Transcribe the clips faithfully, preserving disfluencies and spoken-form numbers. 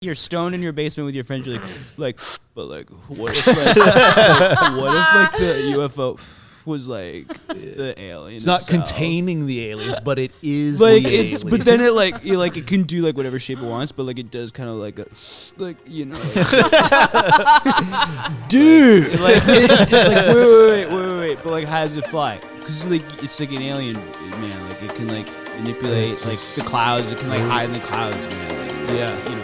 you're stoned in your basement with your friends. You're like, like, but like, what if like, what if like the U F O was like the alien? It's not itself? containing the aliens, but it is like the it's, alien. but then it like it, like it can do like whatever shape it wants, but like it does kind of like a, like you know, like, dude, like it, it's like wait, wait, wait, wait, wait, but like how does it fly? Because like it's like an alien, man. Like it can like manipulate like the clouds. It can like hide in the clouds, man. Like, yeah, you know.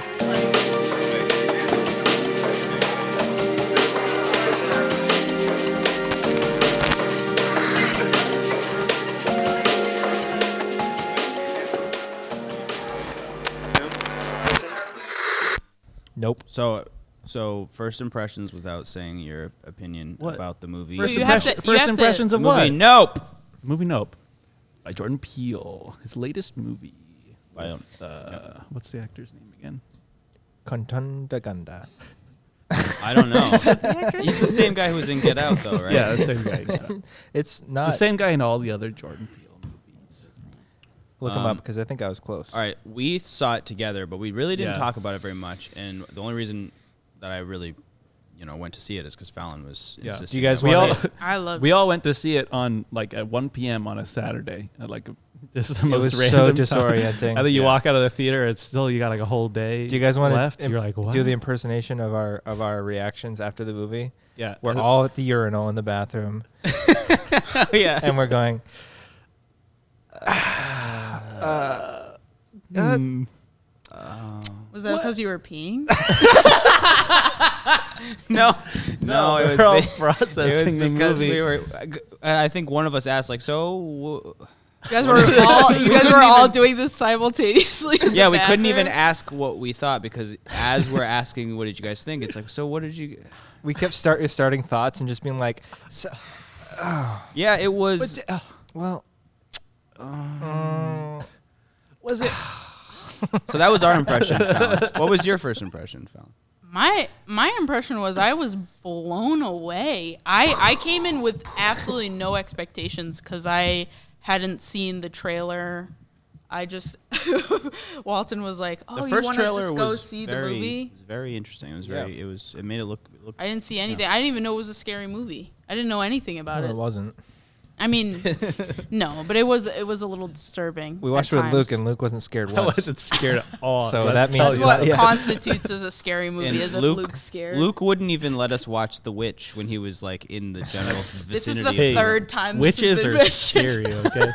Nope. So, so first impressions without saying your opinion What? about the movie. First, You have impression, to- you first have to- impressions of movie what? Nope. Movie Nope by Jordan Peele. His latest movie. By, With, uh, what's the actor's name again? Contundaganda. I don't know. He's the same guy who was in Get Out, though, right? Yeah, the same guy. Yeah. It's The not. same guy in all the other Jordan Peele movies. Look him Um, up because I think I was close. All right, we saw it together, but we really didn't Yeah. talk about it very much. And the only reason that I really, you know, went to see it is because Fallon was Yeah. insisting. Do you guys that We we all see it. I love we all went to see it on like at one p.m. on a Saturday. At like just the It most was so random time. disorienting. And then you Yeah. walk out of the theater, it's still you got like a whole day. Do you guys want left? to You're like, what? do the impersonation of our of our reactions after the movie? yeah, We're and- all at the urinal in the bathroom, yeah. and we're going. Mm. Was that because you were peeing? no, no, it was, we're all be- processing it was the because movie. we were. I think one of us asked, like, so. wh- You guys were all you guys were all doing this simultaneously. in Yeah, the we couldn't even bathroom. ask what we thought because as we're asking, what did you guys think? It's like, so what did you? We kept start starting thoughts and just being like, so, Yeah, it was. well, uh, Was it? So that was our impression, Fallon. What was your first impression, Fallon? My my impression was I was blown away. I I came in with absolutely no expectations because I hadn't seen the trailer. I just Walton was like, "Oh, The you first want to trailer just go was see very, the movie?" it was very interesting. It was Yeah. very. It was. It made it look. look I didn't see anything. I didn't even know it was a scary movie. I didn't know anything about no, it it. wasn't. I mean, no, but it was it was a little disturbing. We watched at it with Luke, times. and Luke wasn't scared I once. wasn't scared at all. So Let's that means- tell That's you what that. Yeah. constitutes as a scary movie, And is if Luke- Luke's scared. Luke wouldn't even let us watch The Witch when he was like in the general vicinity. This is the of Hey, third time Witches this has are been mentioned. scary. Okay.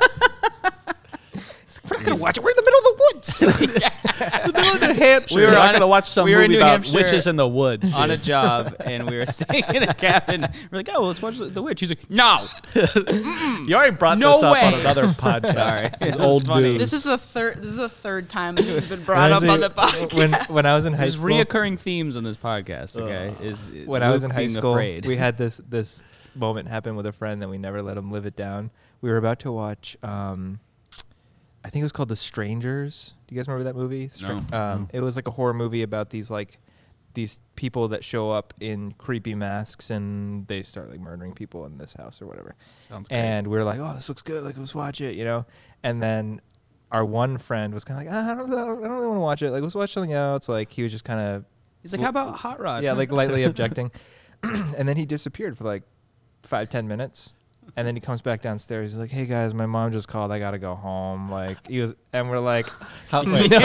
We're not gonna watch it. We're in the middle of the woods. the middle of New Hampshire. We We were were not on- going to watch some we were in movie New about Hampshire witches in the woods. on a job, and we were staying in a cabin. We're like, oh, let's watch The Witch. He's like, no. You already brought No this up way. on another podcast. Sorry. This is It was old funny. news. This is the third. This is the third time this has been brought up on the podcast. when when I was in high There's school, reoccurring themes on this podcast. Okay, is when I was in Luke high being school, afraid. we had this this moment happen with a friend that we never let him live it down. We were about to watch. Um, I think it was called The Strangers. Do you guys remember that movie? No. Um, No. It was like a horror movie about these like these people that show up in creepy masks and they start like murdering people in this house or whatever. Sounds great. And we were like, "Oh, this looks good. Like, let's watch it," you know. And then our one friend was kind of like, ah, "I don't, know, I don't really want to watch it. Like, let's watch something else." Like, he was just kind of He's like, how about Hot Rod? yeah, like lightly objecting. And then he disappeared for like five, ten minutes. And then he comes back downstairs. He's like, "Hey guys, my mom just called. I gotta go home." Like he was, and we're like, How, "No, wait, you're,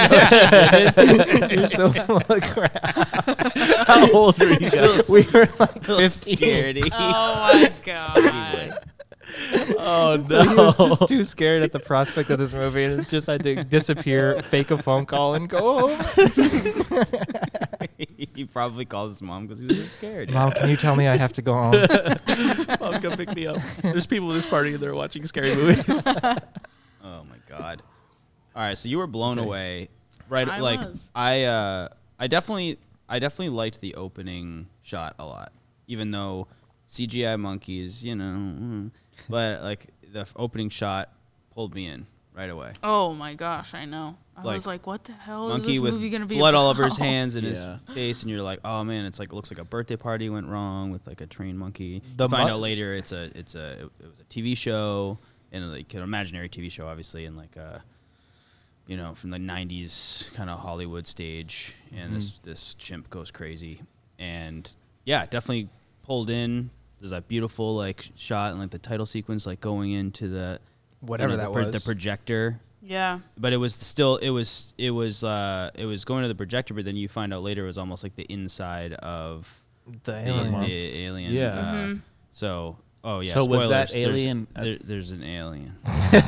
not. You're so full of crap." how old are you guys? We were like Little fifteen. scaredy. Oh my god! Oh So he was no! just too scared at the prospect of this movie, and it's just I had to disappear, fake a phone call, and go home. He probably called his mom because he was just scared. Mom, can you tell me I have to go home? Mom, come pick me up. There's people at this party and they're watching scary movies. Oh my god! All right, so you were blown Okay. away, right? I like was. I, uh, I definitely, I definitely liked the opening shot a lot, even though C G I monkeys, you know, mm, but like the f- opening shot pulled me in right away. Oh my gosh! I know. I Like, was like, "What the hell Monkey is this with movie gonna be?" blood about? all over his hands and Yeah. his face, and you're like, oh man, it's like it looks like a birthday party went wrong with like a trained monkey. The You find mon- out later it's a it's a it was a T V show and like an imaginary T V show, obviously, and like uh you know, from the nineties kind of Hollywood stage, and Mhm. this this chimp goes crazy, and yeah, definitely pulled in. There's that beautiful like shot and like the title sequence, like going into the Whatever you know, that the, pro- was. the projector. Yeah. But it was still it was it was uh it was going to the projector, but then you find out later it was almost like the inside of the the, alien. the alien. Yeah. Uh, Mhm. So oh yeah. So was that spoilers, there's- alien- There, there's an alien.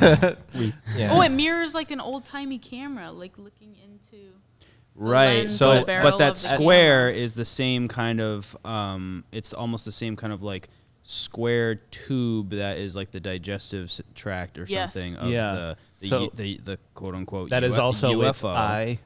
We Yeah. Oh, it mirrors like an old timey camera, like looking into. Right. lens, So, the barrel but that of the square camera. is the same kind of. Um, it's almost the same kind of like square tube that is like the digestive s- tract or Yes. something of Yeah. the the, So- U- the the quote unquote. that is U F- also U F its O. eye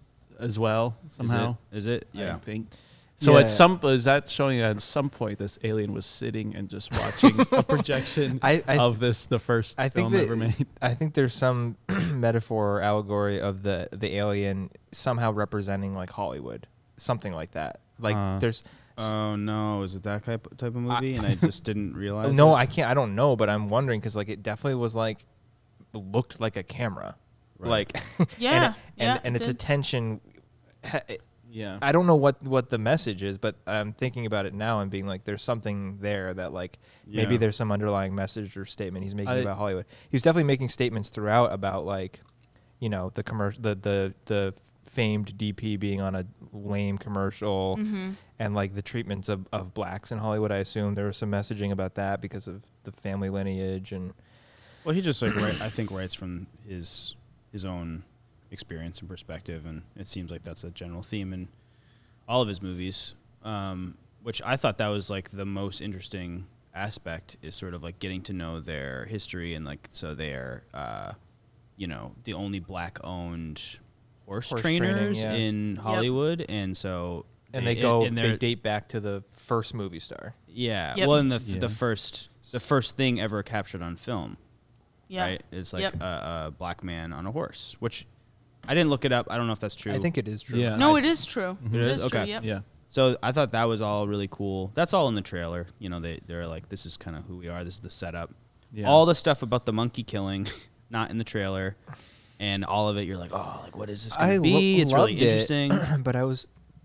as well Is somehow. it? Is it? I Yeah. think. So Yeah. at some is that showing at some point this alien was sitting and just watching a projection I- I- of this the first I think film that- ever made. I think there's some metaphor or allegory of the the alien somehow representing like Hollywood, something like that. Like Uh. there's Oh no! Is it that type type of movie? and I just didn't realize. no, it? I can't. I don't know, but I'm wondering because like it definitely was like looked like a camera, Right. like Yeah. and, it- yeah. and, and it its did. attention. ha- Yeah. I don't know what what the message is, but I'm thinking about it now and being like, there's something there that like maybe Yeah. there's some underlying message or statement he's making I- about Hollywood. He's definitely making statements throughout about like, you know, the commercial, the the the famed D P being on a lame commercial, Mhm. and like the treatments of of blacks in Hollywood. I assume there was some messaging about that because of the family lineage and. Well, he just like write, I think writes from his his own experience and perspective, and it seems like that's a general theme in all of his movies. Um, which I thought that was like the most interesting aspect is sort of like getting to know their history and like so they're uh, you know the only black owned horse, Horse training, trainers yeah. in Hollywood, and so And they go, and they they're- date back to the first movie star. yeah. Yep. Well, and the f Yeah. the first the first thing ever captured on film. Yeah. Right? It's like Yep. a, a black man on a horse, which I didn't look it up. I don't know if that's true. I think it is true. Yeah. No, I- it is true. Mhm. It It is? is true. Okay. Yep. Yeah. so. I thought that was all really cool. That's all in the trailer. You know, they they're like, this is kind of who we are. This is the setup. Yeah. All the stuff about the monkey killing, not in the trailer, and all of it. You're like, oh, like what is this going I to be? lo- It's really loved it. interesting. but I was,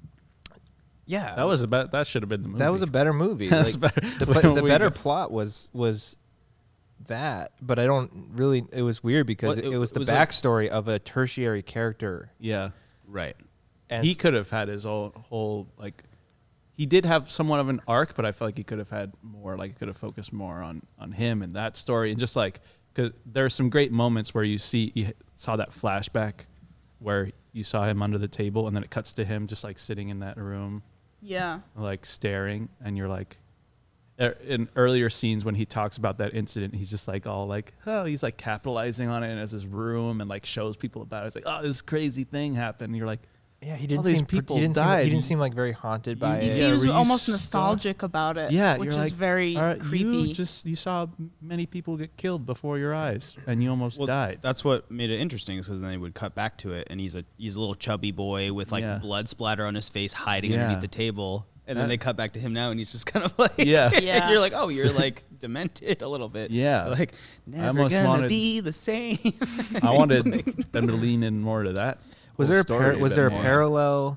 yeah, That was about that should have been the movie. that was a better movie. That's Like, better. the, When be- the we better got- plot was was that, but I don't really. It was weird because What- it, it was the was it- backstory of a tertiary character, Yeah. Right. and He s- could have had his whole whole like. He did have somewhat of an arc, but I feel like he could have had more. Like, he could have focused more on on him and that story, and just like, because there are some great moments where you see you saw that flashback, where you saw him under the table, and then it cuts to him just like sitting in that room, Yeah. like staring, and you're like, er- in earlier scenes when he talks about that incident, he's just like all like, oh, he's like capitalizing on it as his room and like shows people about it. It's like, oh, this crazy thing happened. And you're like, yeah, he didn't these seem. pr- people he didn't seem. died. He didn't seem like very haunted by He it. Yeah, seems were you almost stuck? nostalgic about it. yeah, which you're is like, very all right, creepy. You just you saw m- many people get killed before your eyes, and you almost Well, died. that's what made it interesting, is because then they would cut back to it, and he's a he's a little chubby boy with like Yeah. blood splatter on his face, hiding Yeah. underneath the table. And then That- they cut back to him now, and he's just kind of like, Yeah. Yeah. you're like, oh, you're like demented a little bit. Yeah. like never almost gonna wanted- be the same. I wanted them to lean in more to that. Was whole there a story par- was bit there a more. parallel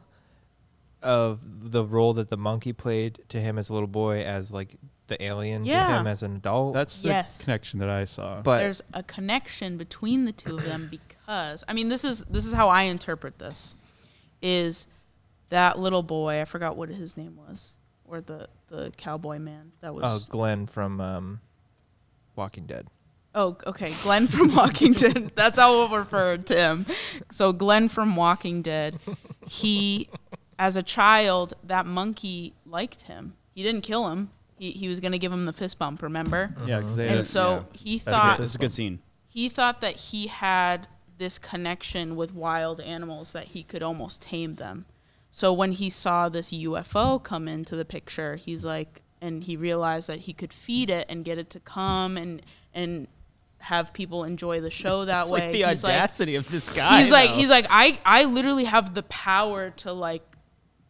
of the role that the monkey played to him as a little boy as like the alien Yeah. to him as an adult? That's the Yes. connection that I saw. but There's a connection between the two of them because I mean this is this is how I interpret this is that little boy, I forgot what his name was, or the the cowboy man that was oh, Glenn from um, Walking Dead. Oh, okay. Glenn from Walking Dead. That's how we'll refer to him. So Glenn from Walking Dead, he, as a child, that monkey liked him. He didn't kill him. He he was gonna give him the fist bump. Remember? yeah, because they And had- so he That's thought That's a good scene. he thought that he had this connection with wild animals that he could almost tame them. So when he saw this U F O come into the picture, he's like, and he realized that he could feed it and get it to come and and have people enjoy the show that It's way. like the he's audacity of this like, guy. he's like, though. he's like, I I literally have the power to like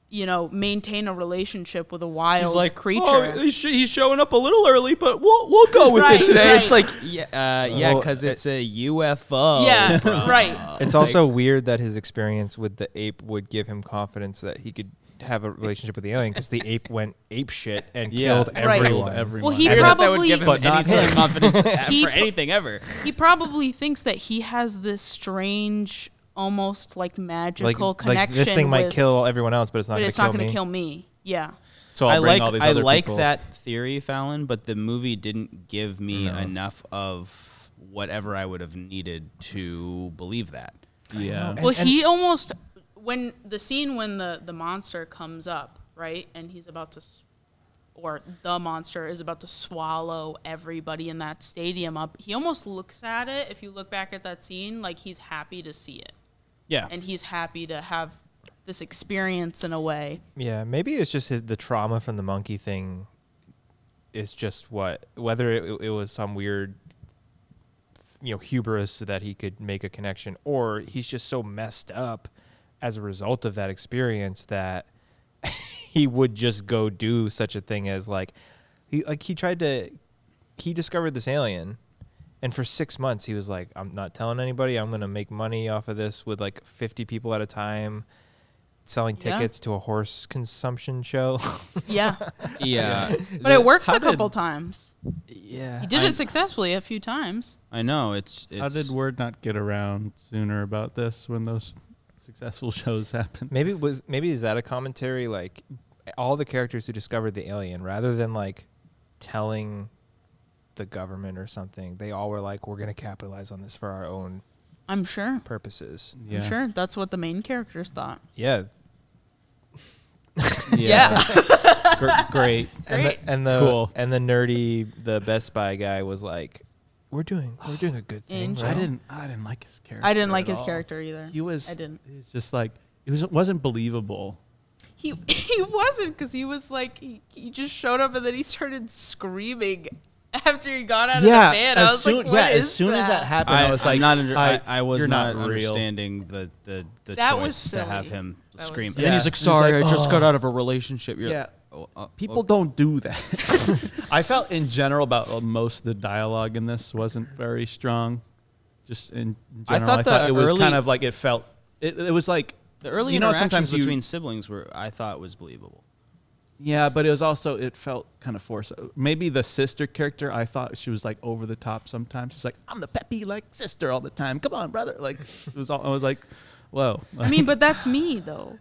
you know, maintain a relationship with a wild He's like, creature. oh, he's, sh- he's showing up a little early, but we'll we'll go with Right, it today. right. It's like, yeah, uh, yeah, Well, because it- it's a U F O. Yeah, bro. right. It's also weird that his experience with the ape would give him confidence that he could have a relationship with the alien because the ape went ape shit and Yeah. killed Right. everyone. everyone. Well, he Weird that that would probably- give him But any not sort of him. confidence He for pro- anything ever. He probably thinks that he has this strange, almost like magical like, connection. like this thing might with- kill everyone else, but it's not but going it's to kill not going me. to kill me. Yeah. So I'll I bring like all these I other like people. that theory, Fallon, but the movie didn't give me No. enough of whatever I would have needed to believe that. Yeah. And- Well, he almost when the scene when the the monster comes up, right, and he's about to, s- or the monster is about to swallow everybody in that stadium up. He almost looks at it. If you look back at that scene, like he's happy to see it, Yeah. and he's happy to have this experience in a way. Yeah, maybe it's just his, the trauma from the monkey thing is just what, whether it, it was some weird, you know, hubris that he could make a connection, or he's just so messed up as a result of that experience that he would just go do such a thing as like, he like he tried to, he discovered this alien. And for six months, he was like, I'm not telling anybody. I'm going to make money off of this with like fifty people at a time, selling Yeah. tickets to a horse consumption show. Yeah, Yeah. but it works how a couple did- times. yeah. He did I- it successfully a few times. I know it's, it's How did word not get around sooner about this when those successful shows happened? Maybe it was maybe is that a commentary like all the characters who discovered the alien, rather than like telling the government or something, they all were like, we're going to capitalize on this for our own I'm sure. purposes. Yeah. I'm sure that's what the main characters thought. Yeah. Yeah. Gr- great. And Great. the, and the Cool. and the nerdy the Best Buy guy was like, we're doing we're doing a good thing. Angel. I right?" didn't. I didn't like his character. I didn't like at his all. character either. He was. I didn't. He was just like it was. Wasn't believable. He he wasn't because he was like he, he just showed up and then he started screaming after he got out yeah. of the van. As I was soon, like, what yeah. is As soon that? as that happened, I, I, was I'm like, not under, I, I, I was you're not, not real. understanding the, the, the That choice was to have silly. him That was scream. silly. And then Yeah. he's like, He's sorry, like, I just "Oh." got out of a relationship. You're Yeah. like, oh, uh, People okay. don't do that. I felt in general about uh, most of the dialogue in this wasn't very strong. Just in I general, I thought thought, the it was early- kind of like it felt. It, it was like The early you know interactions sometimes you, between siblings were, I thought, was believable. yeah, but it was also it felt kind of forced. Maybe the sister character, I thought she was like over the top sometimes. She's like, I'm the peppy like sister all the time. Come on, brother. Like it was. All, I was like, whoa. I mean, but that's me though.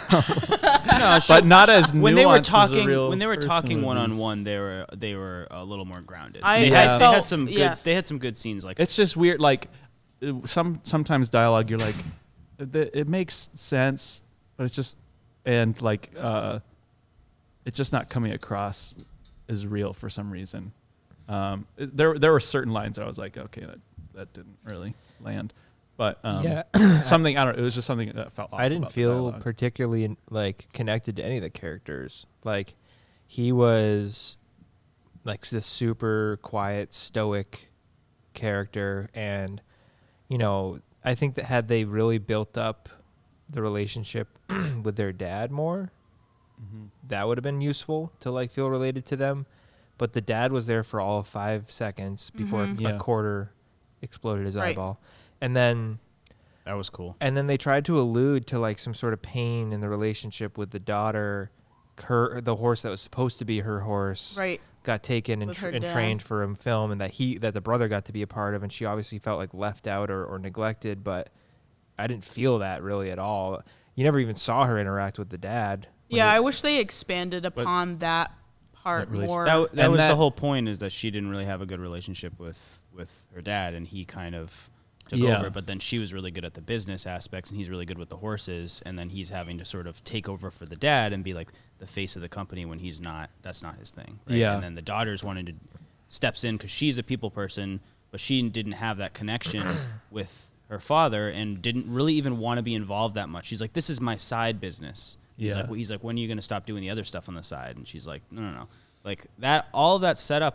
No, she- but not as when they were nuanced as a talking real when they were person talking would one be. on one, they were they were a little more grounded. I- they, I had, they had felt- some good yes. they had some good scenes like It's just weird. Like it- some sometimes dialogue, you're like, it, it makes sense, but it's just and like uh, it's just not coming across as real for some reason. Um, it- there there were certain lines that I was like, okay, that that didn't really land. But um, Yeah. something I don't. It was just something that felt. Off I didn't about the feel dialogue. particularly like connected to any of the characters. Like he was like this super quiet, stoic character, and you know, I think that had they really built up the relationship with their dad more, Mhm. that would have been useful to like feel related to them. But the dad was there for all of five seconds before Mhm. a, Yeah. a quarter exploded his Right. eyeball, and then. that was cool. And then they tried to allude to like some sort of pain in the relationship with the daughter. Her, the horse that was supposed to be her horse, Right. got taken and, With tr- her and dad. trained for a film, and that he, that the brother got to be a part of, and she obviously felt like left out or, or neglected. But I didn't feel that really at all. You never even saw her interact with the dad. when Yeah, they- I wish they expanded upon that part That relation- more. That, w- that And was that- the whole point, is that she didn't really have a good relationship with with her dad, and he kind of took Yeah. over. But then she was really good at the business aspects, and he's really good with the horses. And then he's having to sort of take over for the dad and be like the face of the company when he's not. That's not his thing. Right? Yeah. And then the daughter's wanting to steps in because she's a people person, but she didn't have that connection with her father and didn't really even want to be involved that much. She's like, this is my side business. He's Yeah. like, he's like, when are you going to stop doing the other stuff on the side? And she's like, no, no, no. Like that, all of that setup, I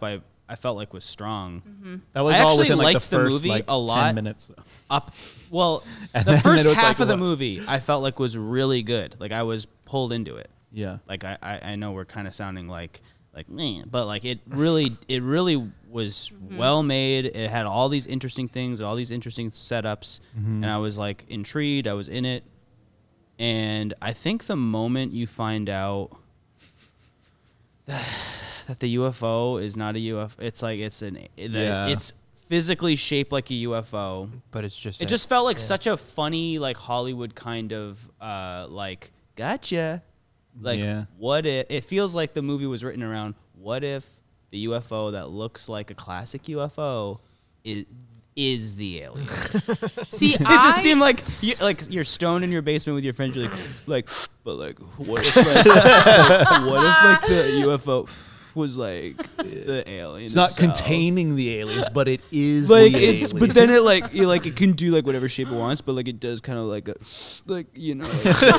I felt like was strong. Mm-hmm. That was I all actually within like liked the the first movie like a lot. ten minutes. Up, well, And the then first it was half like, of the what? movie I felt like was really good. Like I was pulled into it. Yeah. Like I, I, I know we're kind of sounding like like man, but like it really it really was Mm-hmm. well made. It had all these interesting things, all these interesting setups, Mm-hmm. and I was like intrigued. I was in it, and I think the moment you find out that the U F O is not a U F O, it's like it's an the, Yeah. it's physically shaped like a U F O. But it's just It just felt like such a funny, like Hollywood kind of, uh, like gotcha. Like, Yeah. what if it feels like the movie was written around? What if the U F O that looks like a classic U F O is is the alien? See, It I just seemed like you, like you're stoned in your basement with your friends. You're like, like, but like, what if like, like, what if like the U F O was like the alien? It's not itself? containing the aliens, but it is Like the it's, alien. but then it like it, like it can do like whatever shape it wants, but like it does kind of like a, like you know,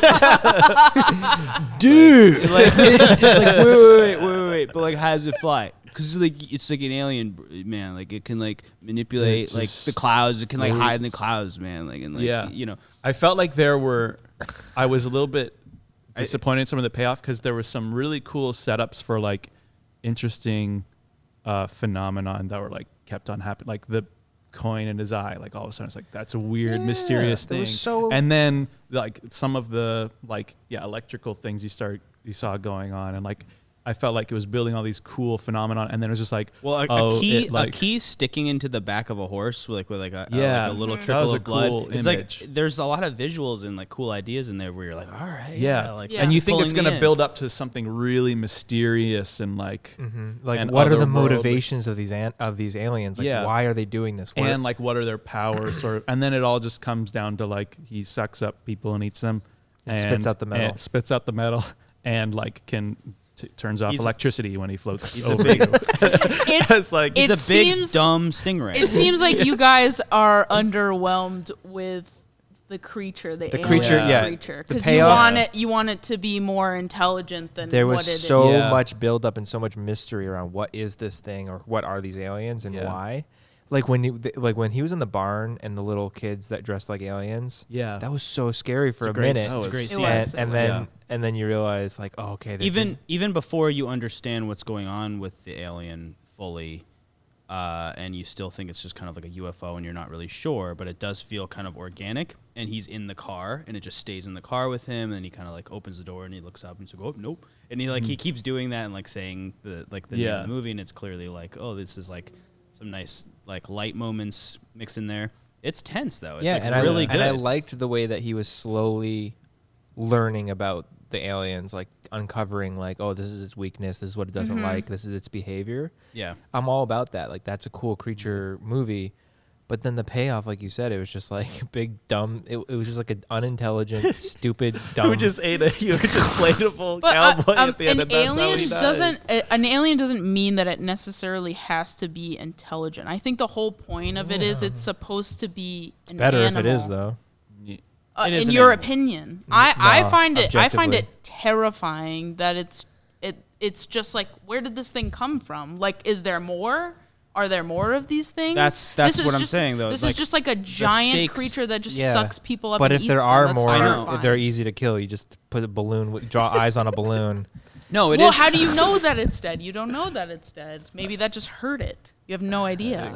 like, dude, like it's like wait, wait, wait, wait, wait, wait, but like how does it fly? Because like it's like an alien, man. Like it can like manipulate It like just the clouds. It can like hide in the floats. clouds, man. Like and like Yeah. you know, I felt like there were, I was a little bit I- disappointed in some of the payoff because there was some really cool setups for like interesting uh, phenomenon that were like kept on happening, like the coin in his eye. Like all of a sudden, it's like that's a weird, Yeah, mysterious that thing. was so- And then like some of the like yeah electrical things you start you saw going on, and like I felt like it was building all these cool phenomenon, and then it was just like well, a, oh, a key, it, like, a key sticking into the back of a horse, like with like a uh, Yeah. like a little Mhm. That trickle was a of blood. cool It's image. like there's a lot of visuals and like cool ideas in there where you're like, all right, Yeah. yeah, like Yeah. and this you is think it's pulling going me to in. build up to something really mysterious and like Mhm. Like, and what are the otherworldly. motivations of these an- of these aliens? Like, Yeah. why are they doing this? What- and like what are their powers sort of, and then it all just comes down to like he sucks up people and eats them And spits out the metal. and spits out the metal and like can t- turns off He's- electricity when he floats He's a over big, you. it, It's like he's It a big seems- dumb stingray. it seems like you guys are underwhelmed with the creature, the, The alien creature, yeah. creature, The because you payoff- want it, you want it to be more intelligent than there what was it so is. Yeah. much build up and so much mystery around what is this thing or what are these aliens and Yeah. why. Like when you, th- like when he was in the barn and the little kids that dressed like aliens. yeah That was so scary for It's a, a great- minute. it's a great It scene. was. and, and it then was. and then you realize like, oh, okay, they're even just- even before you understand what's going on with the alien fully, uh, and you still think it's just kind of like a U F O, and you're not really sure, but it does feel kind of organic. And he's in the car, and it just stays in the car with him. And he kind of like opens the door, and he looks up, and he's like, "Oh, nope." And he like he keeps doing that and like saying the like the name Yeah. of the movie, and it's clearly like, oh, this is like some nice like light moments mixed in there. It's tense though. It's yeah, like and really I good. and I liked the way that he was slowly learning about the aliens, like uncovering like, oh, this is its weakness, this is what it doesn't Mhm. like, this is its behavior. yeah. I'm all about that. Like that's a cool creature movie. But then the payoff, like you said, it was just like big dumb. It, it was just like an unintelligent, stupid, dumb. who just ate a huge inflatable But uh, cowboy um, at the end an of that's how he alien died. doesn't a- an alien doesn't mean that it necessarily has to be intelligent. I think the whole point of it is it's supposed to be it's an better animal. if it is though. Yeah. Uh, It is in an your animal. opinion, I, I No, find it I find objectively. it terrifying that it's it it's just like, where did this thing come from? Like, is there more? Are there more of these things? That's- that's This is what I'm just- saying, though. This Like, is just like a giant stakes- creature that just Yeah. sucks people up. But and if eats there them. are That's more, terrifying. they're easy to kill. You just put a balloon, with, draw eyes on a balloon. No, it is. well, how do you know that it's dead? You don't know that it's dead. Maybe that just hurt it. You have no idea.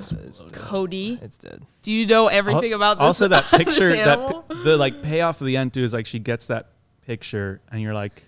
Cody, It's dead. do you know everything Al- about this? Also, that this picture, that animal? pi- the like payoff of the end too is like she gets that picture, and you're like,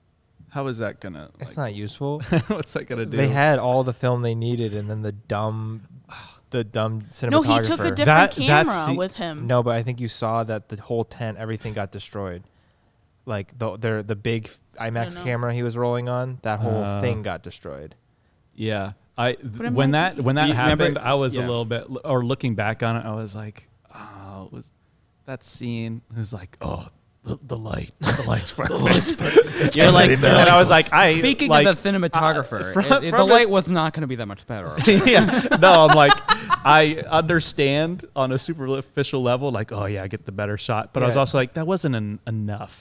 how is that gonna? It's Like, not useful. what's that gonna do? They had all the film they needed, and then the dumb, the dumb cinematographer. No, he took a different That- that camera se- with him. No, but I think you saw that the whole tent, everything got destroyed. Like the their the big IMAX know. camera he was rolling on, that whole Uh, thing got destroyed. Yeah, I th- But I'm when like- that when that You remember- happened, I was yeah. a little bit, or looking back on it, I was like, oh, it was that scene? It was like, oh, the, the light, the lights, the lights. You're like, and I was like, I speaking like, of the cinematographer, uh, from- it- it- the from light his- was not going to be that much better. yeah, no, I'm like, I understand on a superficial level, like, oh yeah, I get the better shot, but I was Yeah. also like, that wasn't an, enough.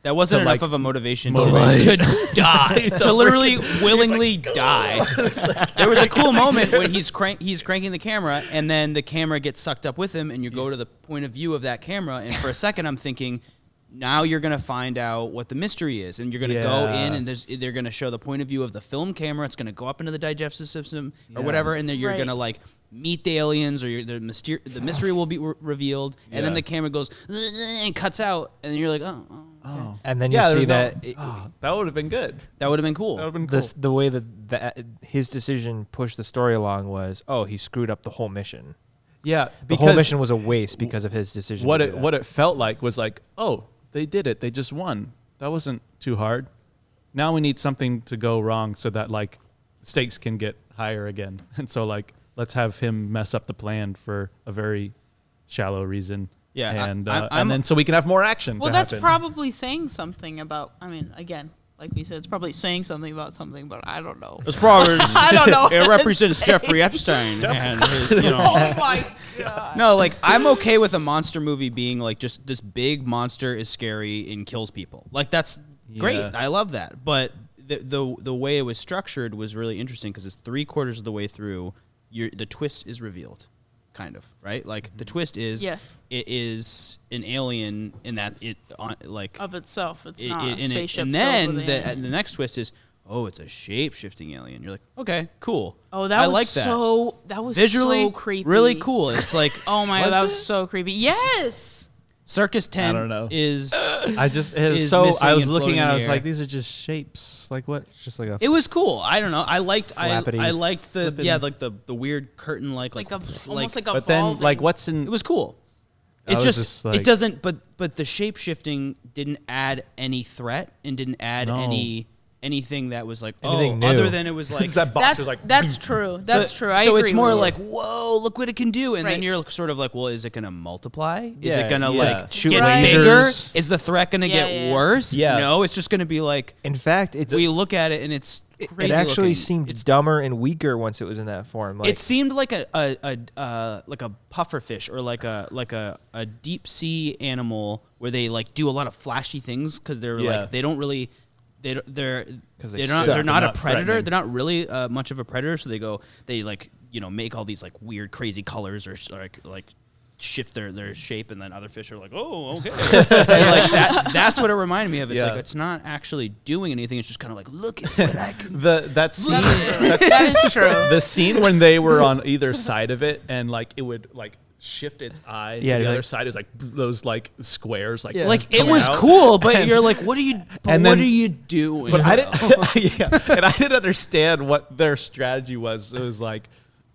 That wasn't to, enough like, of a motivation motivate. to, to die, to literally willingly die. There was a cool moment when he's crank, he's cranking the camera, and then the camera gets sucked up with him, and you go to the point of view of that camera, and for a second I'm thinking, now you're gonna find out what the mystery is, and you're gonna go Yeah. in, and there's, they're gonna show the point of view of the film camera. It's gonna go up into the digestive system or Yeah. whatever, and then you're Right. gonna like meet the aliens, or you're, the mystery the mystery will be re- revealed, and then Yeah. the camera goes and cuts out, and you're like, oh, oh okay. Oh. And then you Yeah, see there's no- that it- oh, that would have been good. that would have been cool. That would have been cool. this the way that that his decision pushed the story along was, oh, he screwed up the whole mission. Yeah, The because whole mission was a waste because of his decision. what to it do that. what it felt like was like, oh, they did it. They just won. That wasn't too hard. Now we need something to go wrong so that like stakes can get higher again. And so like let's have him mess up the plan for a very shallow reason. Yeah, I- and I- uh, I'm- and then so we can have more action. Well, to that's happen. probably saying something about. I mean, again, like we said, it's probably saying something about something, but I don't know. It's probably I don't know. it what represents to say. Jeffrey Epstein and his, you know. Oh my god. No, like I'm okay with a monster movie being like just this big monster is scary and kills people. Like that's great. Yeah. I love that. But the the the way it was structured was really interesting because it's three quarters of the way through, you're, the twist is revealed, kind of right. Like the twist is Yes. it is an alien in that it on like Of itself, it's it- not it- a and, it- spaceship. and filled then with the, aliens. and the next twist is oh it's a shape shifting alien. You're like okay cool. Oh, that I was like that. so. That was Visually so creepy. really cool. It's like Oh my Was god, that it? was so creepy. Yes. Circus ten don't know. is I just it was is so missing I was and looking floating at in it, I the was air. like, these are just shapes. Like what? It's just like a it was cool. I don't know. I liked I, Flappity I liked the flippin'. yeah like the the weird curtain like It's like a almost like, a. But then like what's in it was cool. I It was just, just like- it doesn't but but the shape shifting didn't add any threat and didn't add No. any anything that was like Anything oh new. other than it was like that box That's was like that's true. That's so, true. I so agree it's more with you. like, whoa, look what it can do, and then Right. you're sort of like, well, is it gonna multiply? Is Yeah, it gonna yeah. like Shoot get Right. bigger? lasers. Is the threat gonna Yeah, get yeah, yeah. worse? Yeah. No, it's just gonna be like In fact, it's we look at it and it's it, crazy it actually looking. seemed It's, dumber and weaker once it was in that form. Like it seemed like a a, a uh, like a puffer fish or like a like a, a deep sea animal where they like do a lot of flashy things because they're Yeah. like they don't really. They don't- they're 'Cause they they're not suck. they're not They're a not predator. threatening. They're not really uh, much of a predator. So they go they like you know make all these like weird crazy colors or, s- or like like shift their, their shape, and then other fish are like oh okay and like that that's what it reminded me of. It's Yeah. like it's not actually doing anything. It's just kind of like look at what I can. the that scene That's- that is true. the scene when they were on either side of it and like it would like shift its eye Yeah, to the like- other side. It was like those like squares like Yeah. Like it coming was out. cool, but you're like, what are you? But And what then- are you doing? But I didn't yeah, and I didn't understand what their strategy was. It was like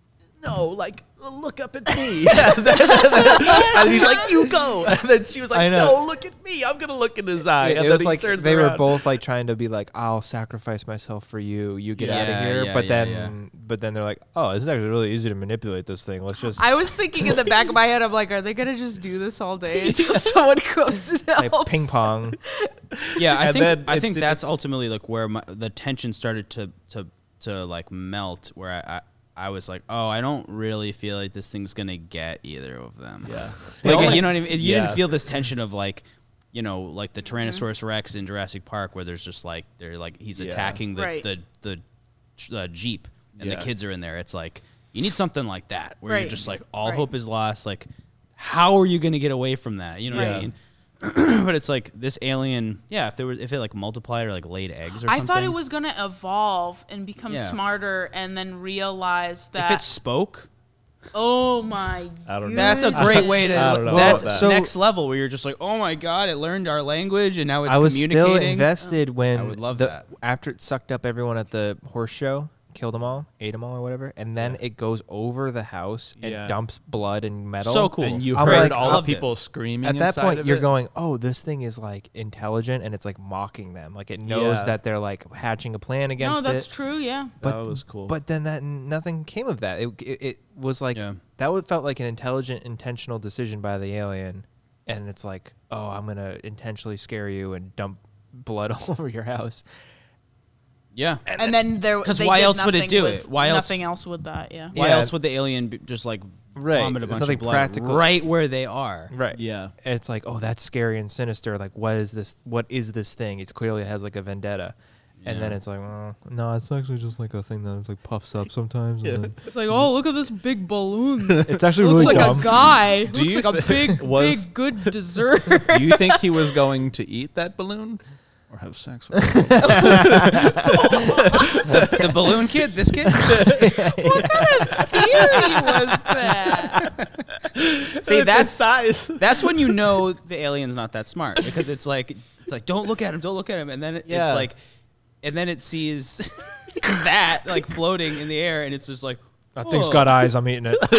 no, like look up at me. And he's like, you go. And then she was I like, know. no, look at me. I'm gonna look in his eye. it, and it then was he like turns they were around. both like trying to be like, I'll sacrifice myself for you. You get out Yeah, of here. yeah, but yeah, then, yeah. but then they're like, oh, this is actually really easy to manipulate this thing. Let's just I was thinking in the back of my head, I'm like, are they gonna just do this all day until someone comes and like helps? ping pong. Yeah, I And think then I it think did- that's ultimately like where my, the tension started to to to like melt. Where I, I I was like, oh, I don't really feel like this thing's gonna get either of them. Yeah. like The only- you know what I mean. You yeah. didn't feel this tension of like, you know, like the Tyrannosaurus Rex in Jurassic Park, where there's just like they're like he's Yeah. attacking the Right. the the, the jeep and Yeah. the kids are in there. It's like you need something like that where Right. you're just like all Right. hope is lost. Like, how are you gonna get away from that? You know what I Right. mean? But it's like this alien, yeah. If there was, if it like multiplied or like laid eggs or I something. thought it was gonna evolve and become Yeah. smarter, and then realize If that. it spoke, oh my! I don't know. that's a great way to. I don't know That's about that. So- next level where you're just like, oh my god, it learned our language and now it's I was still communicating. invested when I would love the, that. after it sucked up everyone at the horse show, killed them all, ate them all, or whatever, and then it goes over the house and Yeah. dumps blood and metal. So cool. And you I'm heard like, all loved the it. people screaming. At that inside point, of you're it. going, "Oh, this thing is like intelligent, and it's like mocking them. Like it knows Yeah. that they're like hatching a plan against No, that's it." true. Yeah. But that was cool. But then that nothing came of that. It it, it was like Yeah. that would felt like an intelligent, intentional decision by the alien, and it's like, "Oh, I'm gonna intentionally scare you and dump blood all over your house." Yeah. And then there. 'Cause they why did else would it nothing do with- it? Why else- Nothing else with that. Yeah. Why Yeah. else would the alien be just like Right. vomit a There's bunch nothing of blood practical. right where they are. Right. Yeah. And it's like, oh, that's scary and sinister. Like, what is this? What is this thing? It clearly has like a vendetta. And then Yeah. it's like, well, no, it's actually just like a thing that like puffs up sometimes. And then It's like, oh, look at this big balloon. it's actually Looks really like dumb. a guy. Do Looks you like a thi- big, was- big, good dessert. Do you think he was going to eat that balloon or have sex with it? The balloon kid, this kid. What kind of theory was that? See, that's size. that's when you know the alien's not that smart because it's like it's like don't look at him, don't look at him, and then it, Yeah. it's like, and then it sees that like floating in the air, and it's just like That thing's whoa. got eyes. I'm eating it.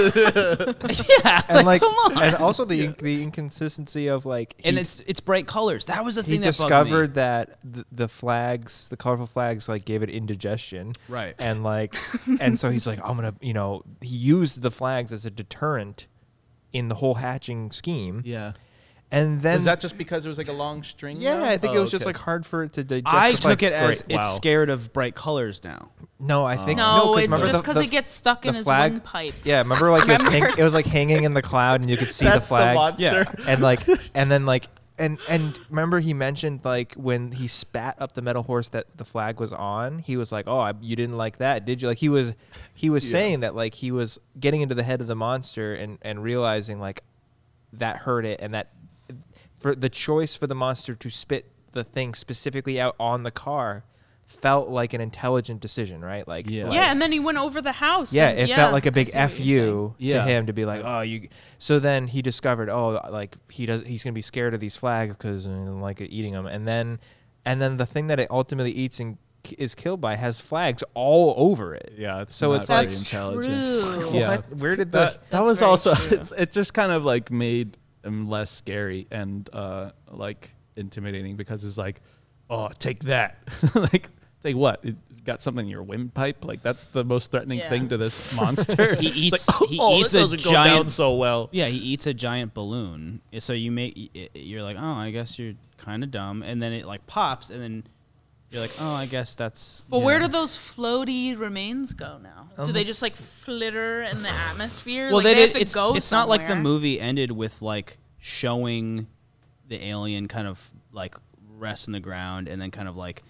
yeah, and like, come on. and also the inc- the inconsistency of like, and he- it's it's bright colors. That was the he thing that bugged me. discovered that the, the flags, the colorful flags, like gave it indigestion. Right. And like, and so he's like, I'm gonna, you know, he used the flags as a deterrent in the whole hatching scheme. Yeah. And then Was that just because it was like a long string? yeah, though? I think it Oh, was just okay. like hard for it to digest. I It's took like, it as great, it's wow. scared of bright colors now. no, I think No, 'cause it's remember just the- because the it gets stuck in the his flag- windpipe. Yeah, remember like it was, Remember? hang, it was like hanging in the cloud, and you could see That's the flag. monster. and like, and then like, and and remember he mentioned like when he spat up the metal horse that the flag was on. He was like, "Oh, I, you didn't like that, did you?" Like he was, he was Yeah. saying that like he was getting into the head of the monster and and realizing like that hurt it, and that for the choice for the monster to spit the thing specifically out on the car felt like an intelligent decision, right? Like Yeah. like- Yeah, and then he went over the house. yeah, and- it yeah, felt like a I big see what F you're saying. you Yeah. to him to be like, oh, you. So then he discovered, oh, like he does. He's gonna be scared of these flags because uh, like eating them, and then, and then the thing that it ultimately eats and k- is killed by has flags all over it. Yeah, it's So not it's very like- That's intelligent. true. Yeah. What? Where did the? That, that That's was very also true. it's, it just kind of like made him less scary and uh like intimidating because it's like, oh, take that. Like, take what? It got something in your windpipe? Like that's the most threatening Yeah. thing to this monster. He It's eats- like, he oh, eats this a doesn't go down giant- so well. Yeah, he eats a giant balloon. So you make y- you're like, oh, I guess you're kind of dumb, and then it like pops, and then you're like, oh, I guess that's. But yeah. where do those floaty remains go now? Um, do they just like flitter in the atmosphere? Well, like, they they have did, to it's go it's not like the somewhere. movie ended with like showing the alien kind of like rest in the ground and then kind of like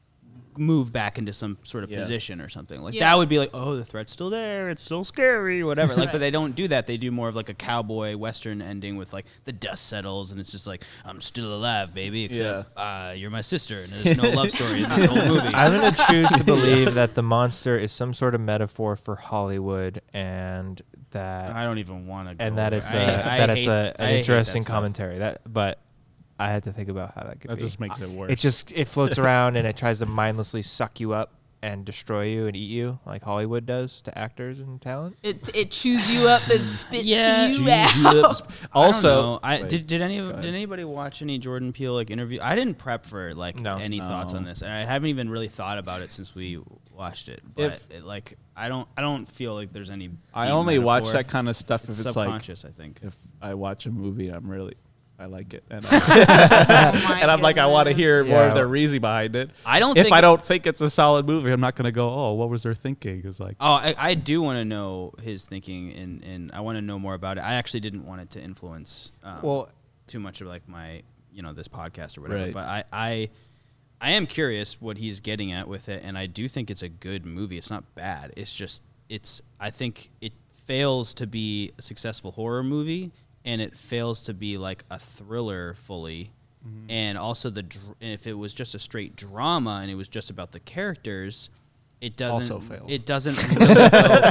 move back into some sort of Yeah. position or something. Like Yeah. that would be like, oh, the threat's still there, it's still scary, whatever. Like, Right. but they don't do that. They do more of like a cowboy western ending with like the dust settles and it's just like I'm still alive, baby. Except uh, you're my sister, and there's no love story in this whole movie. I'm gonna choose to believe that the monster is some sort of metaphor for Hollywood, and that I don't even want to. and that it's a, I, I that it's hate- a, I an hate that interesting stuff. commentary. That, but I had to think about how that could That be. just makes it worse. It just it floats around and it tries to mindlessly suck you up and destroy you and eat you like Hollywood does to actors and talent. It it chews you up and spits Yeah. you Cheese out. lips. Also, I, don't know. I Wait, did. Did any go of ahead. did anybody watch any Jordan Peele like interview? I didn't prep for like No. any thoughts on No. this, and I haven't even really thought about it since we watched it. But If- it, like, I don't. I don't feel like there's any. I deep only watch metaphor. that kind of stuff It's if it's like subconscious. I think. if I watch a movie, I'm really I like it, and, Oh my and I'm like I want to hear goodness. more Yeah. of the reason behind it. I don't. If think I don't think it's a solid movie, I'm not gonna go, oh, what was their thinking? It's like, Oh, I, I do want to know his thinking, and, and I want to know more about it. I actually didn't want it to influence um, Well, too much of like my, you know, this podcast or whatever. Right. But I, I, I am curious what he's getting at with it, and I do think it's a good movie. It's not bad. It's just, it's. I think it fails to be a successful horror movie, and it fails to be like a thriller fully. And also the, dr- and if it was just a straight drama and it was just about the characters, it doesn't. Also fails. It doesn't. Really go,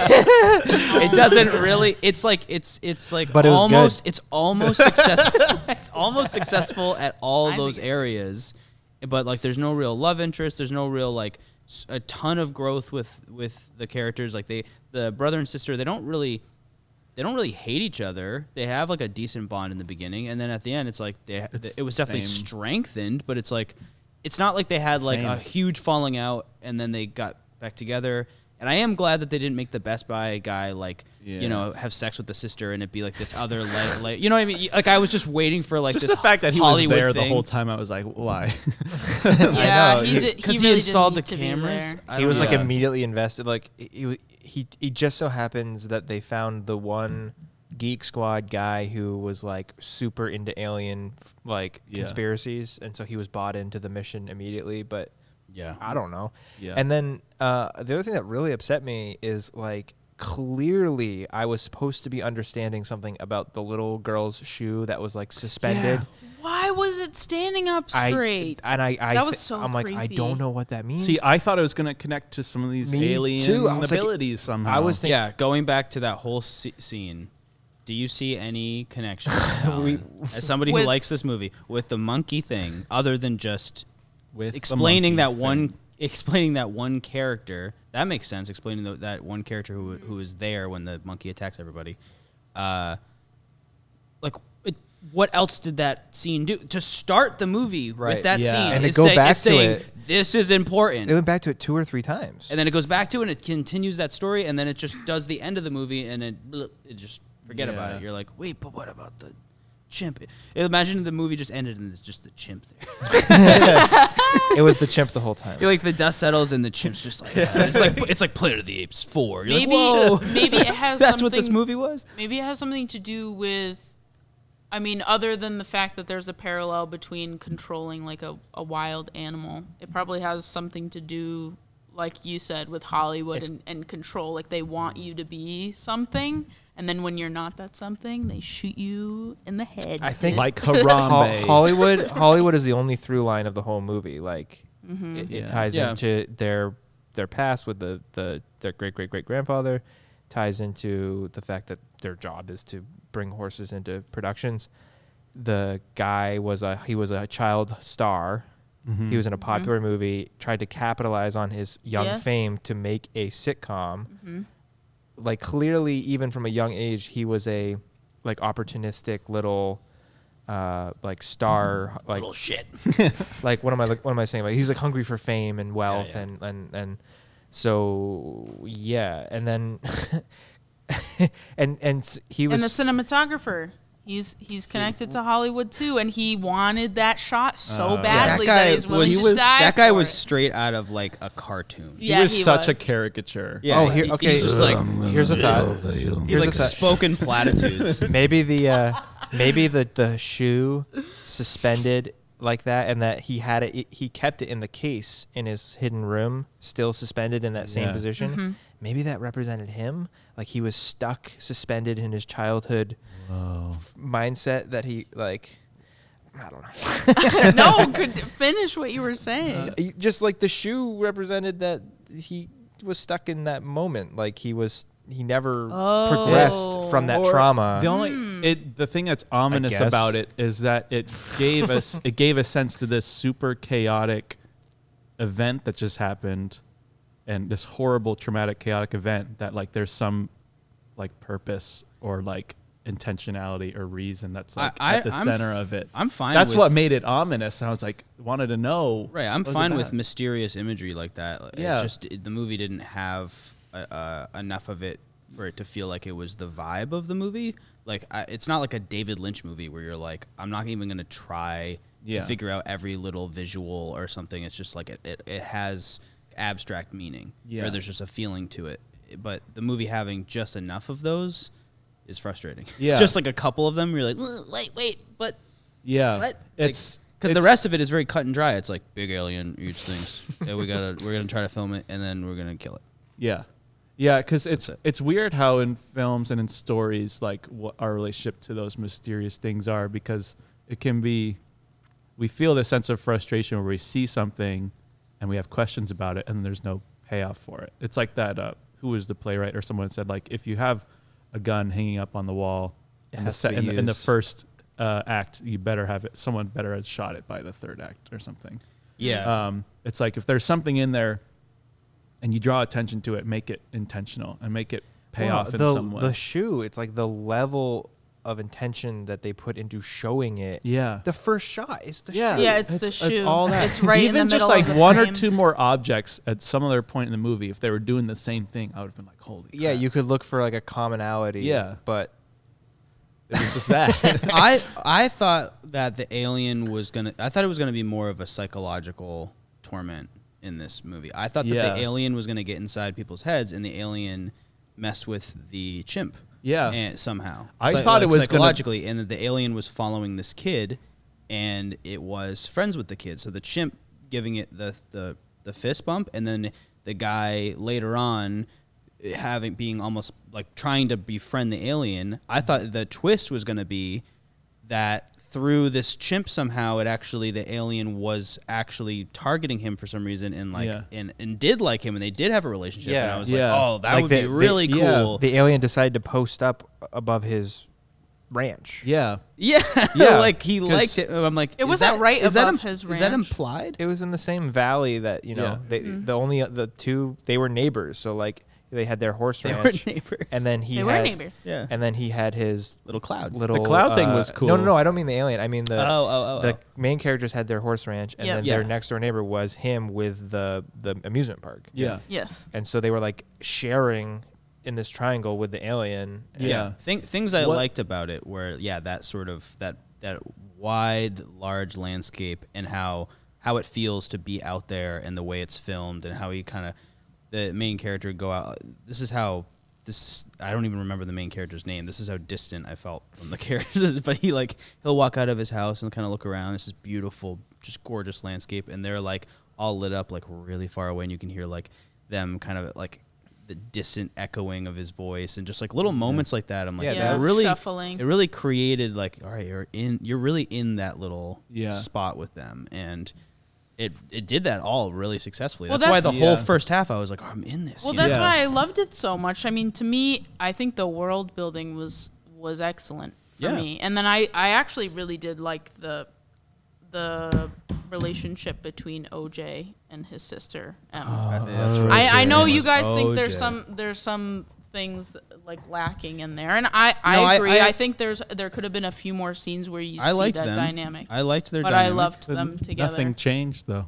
it doesn't really. It's like it's it's like But it was almost good. it's almost successful. It's almost successful at all I think those it's areas, but like there's no real love interest. There's no real like s- a ton of growth with with the characters. Like they the brother and sister, they don't really they don't really hate each other. They have like a decent bond in the beginning, and then at the end, it's like they It's it was definitely same. strengthened, but it's like it's not like they had like a Same. huge falling out and then they got back together. And I am glad that they didn't make the Best Buy guy like Yeah. you know have sex with the sister and it be like this other like, like you know what I mean? Like I was just waiting for like Just this the fact that he Hollywood was there thing. the whole time, I was like, why? Yeah, know. he, He- did, he because he, really installed the didn't need to be cameras. there. I He don't was know. like Yeah. immediately invested. Like he he he just so happens that they found the one Geek Squad guy who was like super into alien f- like Yeah. conspiracies, and so he was bought into the mission immediately. But yeah. I don't know. Yeah. And then uh, the other thing that really upset me is like clearly I was supposed to be understanding something about the little girl's shoe that was like suspended. Why was it standing up I straight? and I, I That was thi- so I'm like I creepy. don't know what that means. See, I thought it was going to connect to some of these Me alien too. I was like- abilities somehow. I was thinking Yeah, going back to that whole sce- scene, do you see any connection, Alan, as somebody who With- likes this movie, with the monkey thing, other than just with the explaining monkey that one, thing. explaining that one character? That makes sense. Explaining the, that one character who who is there when the monkey attacks everybody. Uh, like, it, what else did that scene do to start the movie Right. with that Yeah. scene? And to is go say- back is to saying, it- this is important. they went back to it two or three times. And then it goes back to it and it continues that story and then it just does the end of the movie and it, it just forget about Yeah. it. You're like, wait, but what about the chimp? Imagine the movie just ended and it's just the chimp there. It was the chimp the whole time. You're like the dust settles and the chimp's just like it's like it's like Planet of the Apes four. You're Maybe like, whoa. maybe it has That's something, what this movie was. Maybe it has something to do with, I mean, other than the fact that there's a parallel between controlling like a, a wild animal, it probably has something to do, like you said, with Hollywood and, and control. Like they want you to be something, and then when you're not that something, they shoot you in the head. I think like Ho- Harambe. Hollywood Hollywood is the only through line of the whole movie. Like Mm-hmm. it, it Yeah. ties Yeah. into their their past with the, the their great great great grandfather, ties into the fact that their job is to bring horses into productions. The guy was a he was a child star. Mhm. He was in a popular movie, tried to capitalize on his young Yes. fame to make a sitcom. Mm-hmm. Like clearly, even from a young age, he was a like opportunistic little uh like star like Little shit. like what am I like what am I saying? Like he's like hungry for fame and wealth yeah. and and and so yeah, and then and and s- he was And the cinematographer. He's he's connected to Hollywood too, and he wanted that shot so Uh, badly that that, guy he's willing was, to die that guy for was it. straight out of like a cartoon. He Yeah, was he such a was. caricature. Yeah, Oh, here- he- okay. He's just like here's a thought. he Here's like a thought. spoken platitudes. maybe the uh maybe the the shoe suspended like that, and that he had it he kept it in the case in his hidden room, still suspended in that same Yeah. position. Mhm. Maybe that represented him, like he was stuck suspended in his childhood Whoa. f- mindset that he like I don't know. No, could finish what you were saying. Y- just like the shoe represented that he was stuck in that moment, like he was he never Oh. progressed from that Or trauma. The only Hmm. it the thing that's ominous guess. about it is that it gave us it gave a sense to this super chaotic event that just happened, and this horrible traumatic chaotic event that like there's some like purpose or like intentionality or reason that's like I- at the I'm center f- of it. I'm fine. That's with, what made it ominous. And I was like wanted to know. Right, I'm what was fine it with about? mysterious imagery like that. It Yeah. just it, the movie didn't have uh, uh, enough of it for it to feel like it was the vibe of the movie. Like I, it's not like a David Lynch movie where you're like, I'm not even gonna try Yeah. to figure out every little visual or something. It's just like it, it, it has abstract meaning. Yeah. Or there's just a feeling to it. But the movie having just enough of those is frustrating. Yeah. just like a couple of them, you're like, "Ugh, wait, wait, but Yeah, what? it's because the it's- rest of it is very cut and dry. It's like big alien eats things. Yeah, we gotta we're gonna try to film it and then we're gonna kill it. Yeah, yeah, because it's That's it. it's weird how in films and in stories like what our relationship to those mysterious things are, because it can be we feel this sense of frustration where we see something and we have questions about it and there's no payoff for it. It's like that. Uh, who was the playwright or someone said like if you have a gun hanging up on the wall It in the, has to be in, the, in the used. first uh, act, you better have it. Someone better have shot it by the third act or something. Yeah. Um, it's like if there's something in there and you draw attention to it, make it intentional and make it pay Well, off in the, some way. The shoe, it's like the level of intention that they put into showing it. Yeah. The first shot is the Yeah. shoe. Yeah, it's, the shoe. It's all that. It's right Even in the just middle like of the one frame. or two more objects at some other point in the movie, if they were doing the same thing, I would have been like, holy Yeah, crap. you could look for like a commonality. Yeah. But It was just that. I I thought that the alien was gonna. I thought it was gonna be more of a psychological torment in this movie. I thought that Yeah. the alien was gonna get inside people's heads, and the alien messed with the chimp. Yeah. and somehow I Psy- thought it like was gonna- psychologically, and that the alien was following this kid, and it was friends with the kid. So the chimp giving it the the the fist bump, and then the guy later on having being almost like trying to befriend the alien. I thought the twist was going to be that through this chimp somehow it actually the alien was actually targeting him for some reason and like Yeah. and, and did like him and they did have a relationship. Yeah. And I was Yeah. like, oh, that Like would the- be the- really yeah. cool. the alien decided to post up above his ranch. yeah. yeah, Yeah, like he 'cause liked it. I'm like, It is wasn't that, right is that above his Is that ranch. implied? It was in the same valley that, you know, Yeah. they, Mm-hmm. the only the two they were neighbors. So like they had their horse They were ranch, neighbors. and then he They had, were neighbors. yeah, and then he had his little cloud. little cloud thing uh, was cool. No, no, no. I don't mean the alien. I mean the oh, oh, oh, the oh. main characters had their horse ranch, and Yep. then Yeah. their next door neighbor was him with the the amusement park. Yeah. Yes. And so they were like sharing in this triangle with the alien. Yeah. Thing, things I What- liked about it were yeah that sort of that that wide large landscape and how how it feels to be out there and the way it's filmed and how he kind of the main character would go out. This is how this I don't even remember the main character's name. This is how distant I felt from the characters. But he like he'll walk out of his house and kind of look around. This is beautiful, just gorgeous landscape, and they're like all lit up like really far away, and you can hear like them kind of like the distant echoing of his voice and just like little moments like that. I'm like, Yeah, yeah, that- it really, Shuffling. it really created like, all right, you're in, you're really in that little Yeah. spot with them, and it it did that all really successfully. Well, that's, why that's- the whole Yeah. first half I was like, oh, I'm in this. Well, you that's know? Yeah. why I loved it so much. I mean, to me, I think the world building was was excellent for Yeah. me. And then I, I actually really did like the the relationship between O J and his sister Emma. I think that's right. I, I His know name you was guys think O J. there's some there's some things like lacking in there, and I, I No, I- agree. I, I- think there's there could have been a few more scenes where you I see liked that them. dynamic. I liked their but dynamic. I loved But them together. Nothing changed though.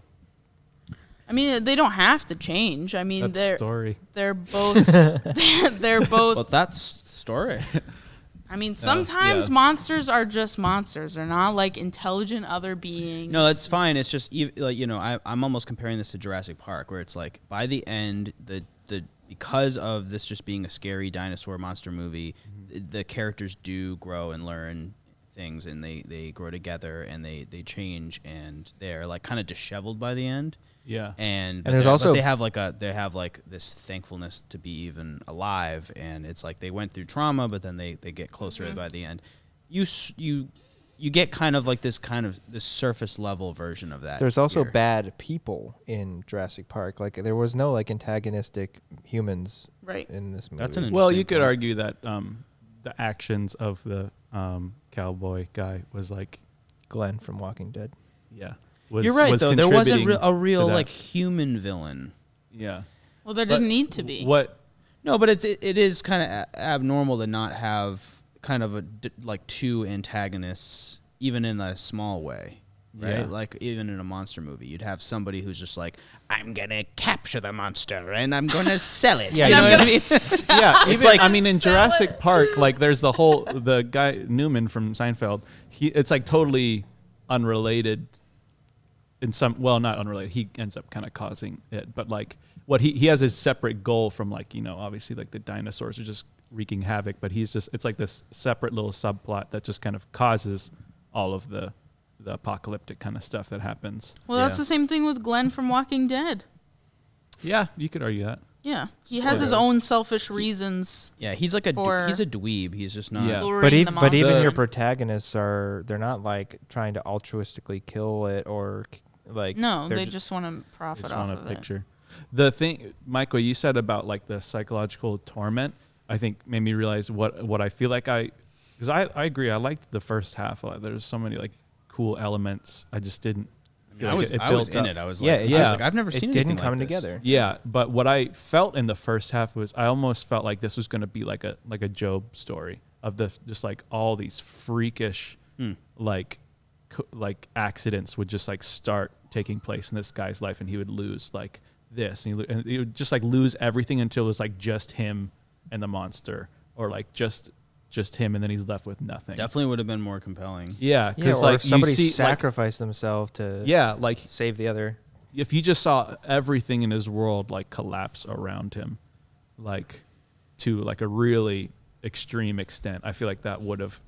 I mean, they don't have to change. I mean, That's they're story. they're both they're both. Well, that's story. I mean, sometimes yeah. monsters are just monsters. They're not like intelligent other beings. No, that's fine. It's just ev- like you know, I, I'm almost comparing this to Jurassic Park, where it's like by the end, the the because of this just being a scary dinosaur monster movie, the, the characters do grow and learn things, and they, they grow together and they, they change, and they're like kind of disheveled by the end. Yeah. And, but there's they're- also- but they have like a they have like this thankfulness to be even alive, and it's like they went through trauma, but then they, they get closer by the end. You s- you you get kind of like this kind of this surface level version of that. There's also here. bad people in Jurassic Park. Like there was no like antagonistic humans Right. in this movie. That's an Well, interesting you could point. argue that um, the actions of the um, cowboy guy was like, Glenn from Walking Dead. yeah. Was, You're right was though. There wasn't re- contributing a real to that. like human villain. Yeah. Well, there But didn't need to be. What? No, but it's it, it is kind of a- abnormal to not have kind of a d- like two antagonists, even in a small way, right? Yeah. Like even in a monster movie, you'd have somebody who's just like, I'm gonna capture the monster and I'm gonna sell it. Yeah, you you know know, what I mean? Yeah, It's even, like- I mean, in Jurassic Park, like there's the whole the guy Newman from Seinfeld. He it's like totally unrelated. In some, well, not unrelated. He ends up kind of causing it, but like what he he has his separate goal from like you know obviously like the dinosaurs are just wreaking havoc, but he's just it's like this separate little subplot that just kind of causes all of the the apocalyptic kind of stuff that happens. Well, that's Yeah. the same thing with Glenn from Walking Dead. Yeah, you could argue that. Yeah, he has his Sort of. own selfish reasons. Yeah, he's like a d- For- he's a dweeb. He's just not. Yeah. luring But, the ev- but even monster. your protagonists are, they're not like trying to altruistically kill it or k- like. No, they're they ju- just want to profit Just off want of a it. picture. The thing, Michael, you said about like the psychological torment, I think made me realize what what I feel like I, because I, I agree, I liked the first half. Like, there's so many like cool elements. I just didn't. I, feel I like was it- it I was built in up. it. I was Yeah, like, it I was just- like, I've never it seen didn't anything come like this. together. Yeah, but what I felt in the first half was I almost felt like this was going to be like a like a Job story, of the just like all these freakish Hmm. like co- like accidents would just like start taking place in this guy's life, and he would lose like this, and he, lo- and he would just like lose everything until it was like just him and the monster, or like just just him, and then he's left with nothing. Definitely would have been more compelling. Yeah, Yeah, because or like if somebody you see, like, sacrificed themselves to yeah, like save the other. if you just saw everything in his world like collapse around him, like to like a really extreme extent, I feel like that would have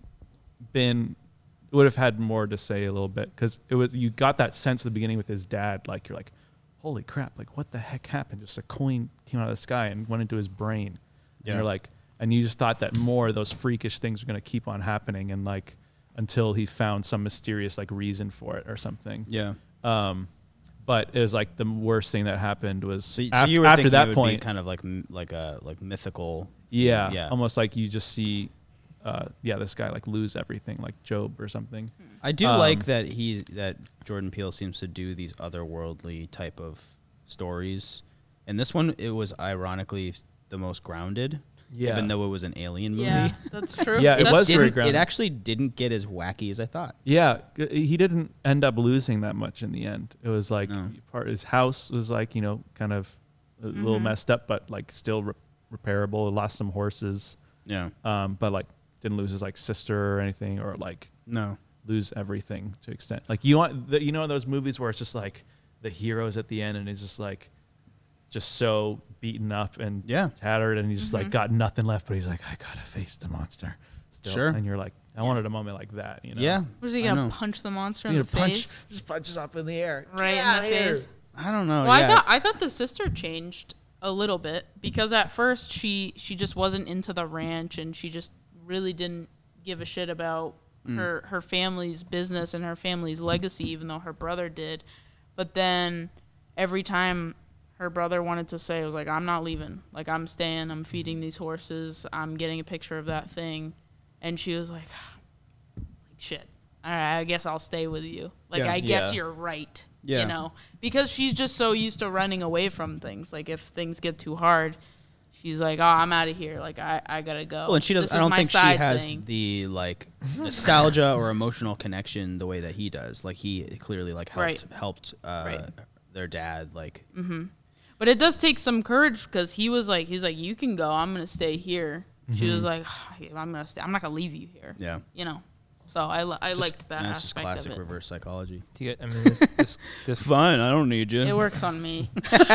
been would have had more to say a little bit, because it was you got that sense at the beginning with his dad, like you're like, holy crap, like what the heck happened? Just a coin came out of the sky and went into his brain. And Yeah. you're like, and you just thought that more of those freakish things were going to keep on happening, and like until he found some mysterious like reason for it or something. Yeah. Um, but it was like the worst thing that happened was So, so after, you were after thinking that it would point. be kind of like m- like a like mythical. Yeah, Yeah. almost like you just see, uh, yeah, this guy like lose everything, like Job or something. I do Um, like that he that Jordan Peele seems to do these otherworldly type of stories. And this one, it was ironically the most grounded, Yeah. even though it was an alien movie. Yeah, that's true. Yeah, it That's was Didn't- very it grounded. actually didn't get as wacky as I thought. Yeah, g- he didn't end up losing that much in the end. It was like No. part his house was like you know kind of a little Mhm. messed up, but like still re- repairable. Lost some horses, Yeah. um, but like didn't lose his like sister or anything, or like No. lose everything to extent. Like you want the, you know those movies where it's just like the hero's at the end and he's just like just so beaten up and Yeah. tattered, and he's just like Mhm. got nothing left, but he's like, I gotta face the monster. Still. Sure. And you're like, I wanted a moment like that, you know? Yeah. Was he I gonna know. punch the monster He's in gonna the punch, face? just punches up in the air. Right Get in outta the here. face. I don't know. Well, I yeah. thought I thought the sister changed a little bit, because at first she she just wasn't into the ranch, and she just really didn't give a shit about Mm. her her family's business and her family's legacy, even though her brother did. But then every time her brother wanted to say, it was like, I'm not leaving. Like, I'm staying. I'm feeding these horses. I'm getting a picture of that thing. And she was like, like shit. All right, I guess I'll stay with you. Like, Yeah. I guess Yeah. you're right. Yeah. You know, because she's just so used to running away from things. Like, if things get too hard, she's like, oh, I'm out of here. Like, I, I gotta go. Well, and she does. This I is don't my think she side has thing. the like nostalgia or emotional connection the way that he does. Like he clearly like helped Right. helped uh, Right. their dad. Like Mm-hmm. But it does take some courage, because he was like, he was like, you can go. I'm gonna stay here. She was like, I'm gonna stay. I'm not gonna leave you here. yeah, You know. So I, li- I Just- liked that and that's just aspect classic of it. reverse psychology. Do you get, I mean, this this, this Fine, I don't need you. It works on me.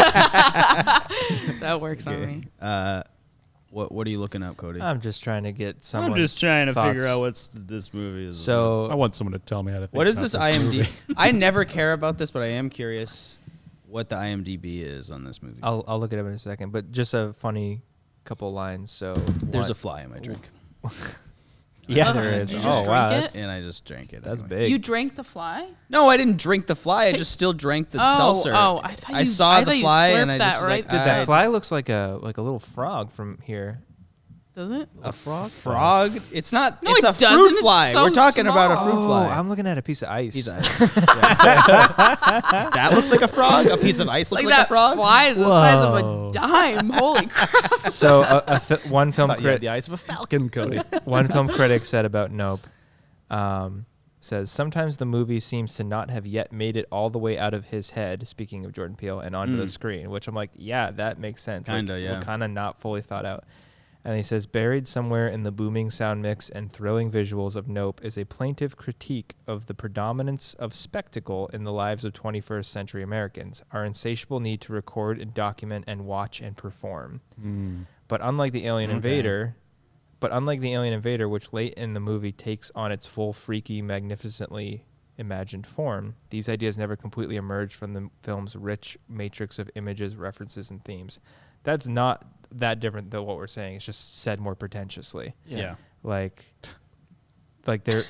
That works on me. Uh, what what are you looking up, Cody? I'm just trying to get someone. I'm just trying to figure thoughts. out what's this movie is. So I want someone to tell me how to think what is about this movie. IMDb? I never care about this, but I am curious what the IMDb is on this movie. I'll I'll look it up in a second, but just a funny couple lines. So There's one- a fly in my drink, yeah, Oh, there did is. you Oh just wow, drink that's, it? and I just drank it. that's anyway. big. You drank the fly? No, I didn't drink the fly. I just still drank the oh, seltzer. oh, I thought I you, saw I the thought you fly and slurped I that just was right like, Dude, I that just- fly looks like a like a little frog from here. Does it? a frog. Frog? It's not. No, it's it a fruit doesn't. It's fly. so We're talking about a fruit Oh, fly. I'm looking at a piece of ice. Piece of ice. Yeah. That looks like a frog. A piece of ice looks Like, like, that a frog. fly is the size of Whoa. a dime. Holy crap. So a, a fi- one film Thought you had critic, the eyes of a falcon, Cody. one film critic said about Nope, um, says sometimes the movie seems to not have yet made it all the way out of his head. Speaking of Jordan Peele, and onto the Mm. screen, which I'm like, yeah, that makes sense. Kinda, like, yeah. Kind of not fully thought out. And he says, buried somewhere in the booming sound mix and thrilling visuals of Nope is a plaintive critique of the predominance of spectacle in the lives of twenty-first century Americans, our insatiable need to record and document and watch and perform. Mm. But unlike the Alien Okay. Invader, but unlike the Alien Invader, which late in the movie takes on its full freaky, magnificently imagined form, these ideas never completely emerge from the film's rich matrix of images, references, and themes. That's not that different than what we're saying. It's just said more pretentiously. Yeah. Like, like there,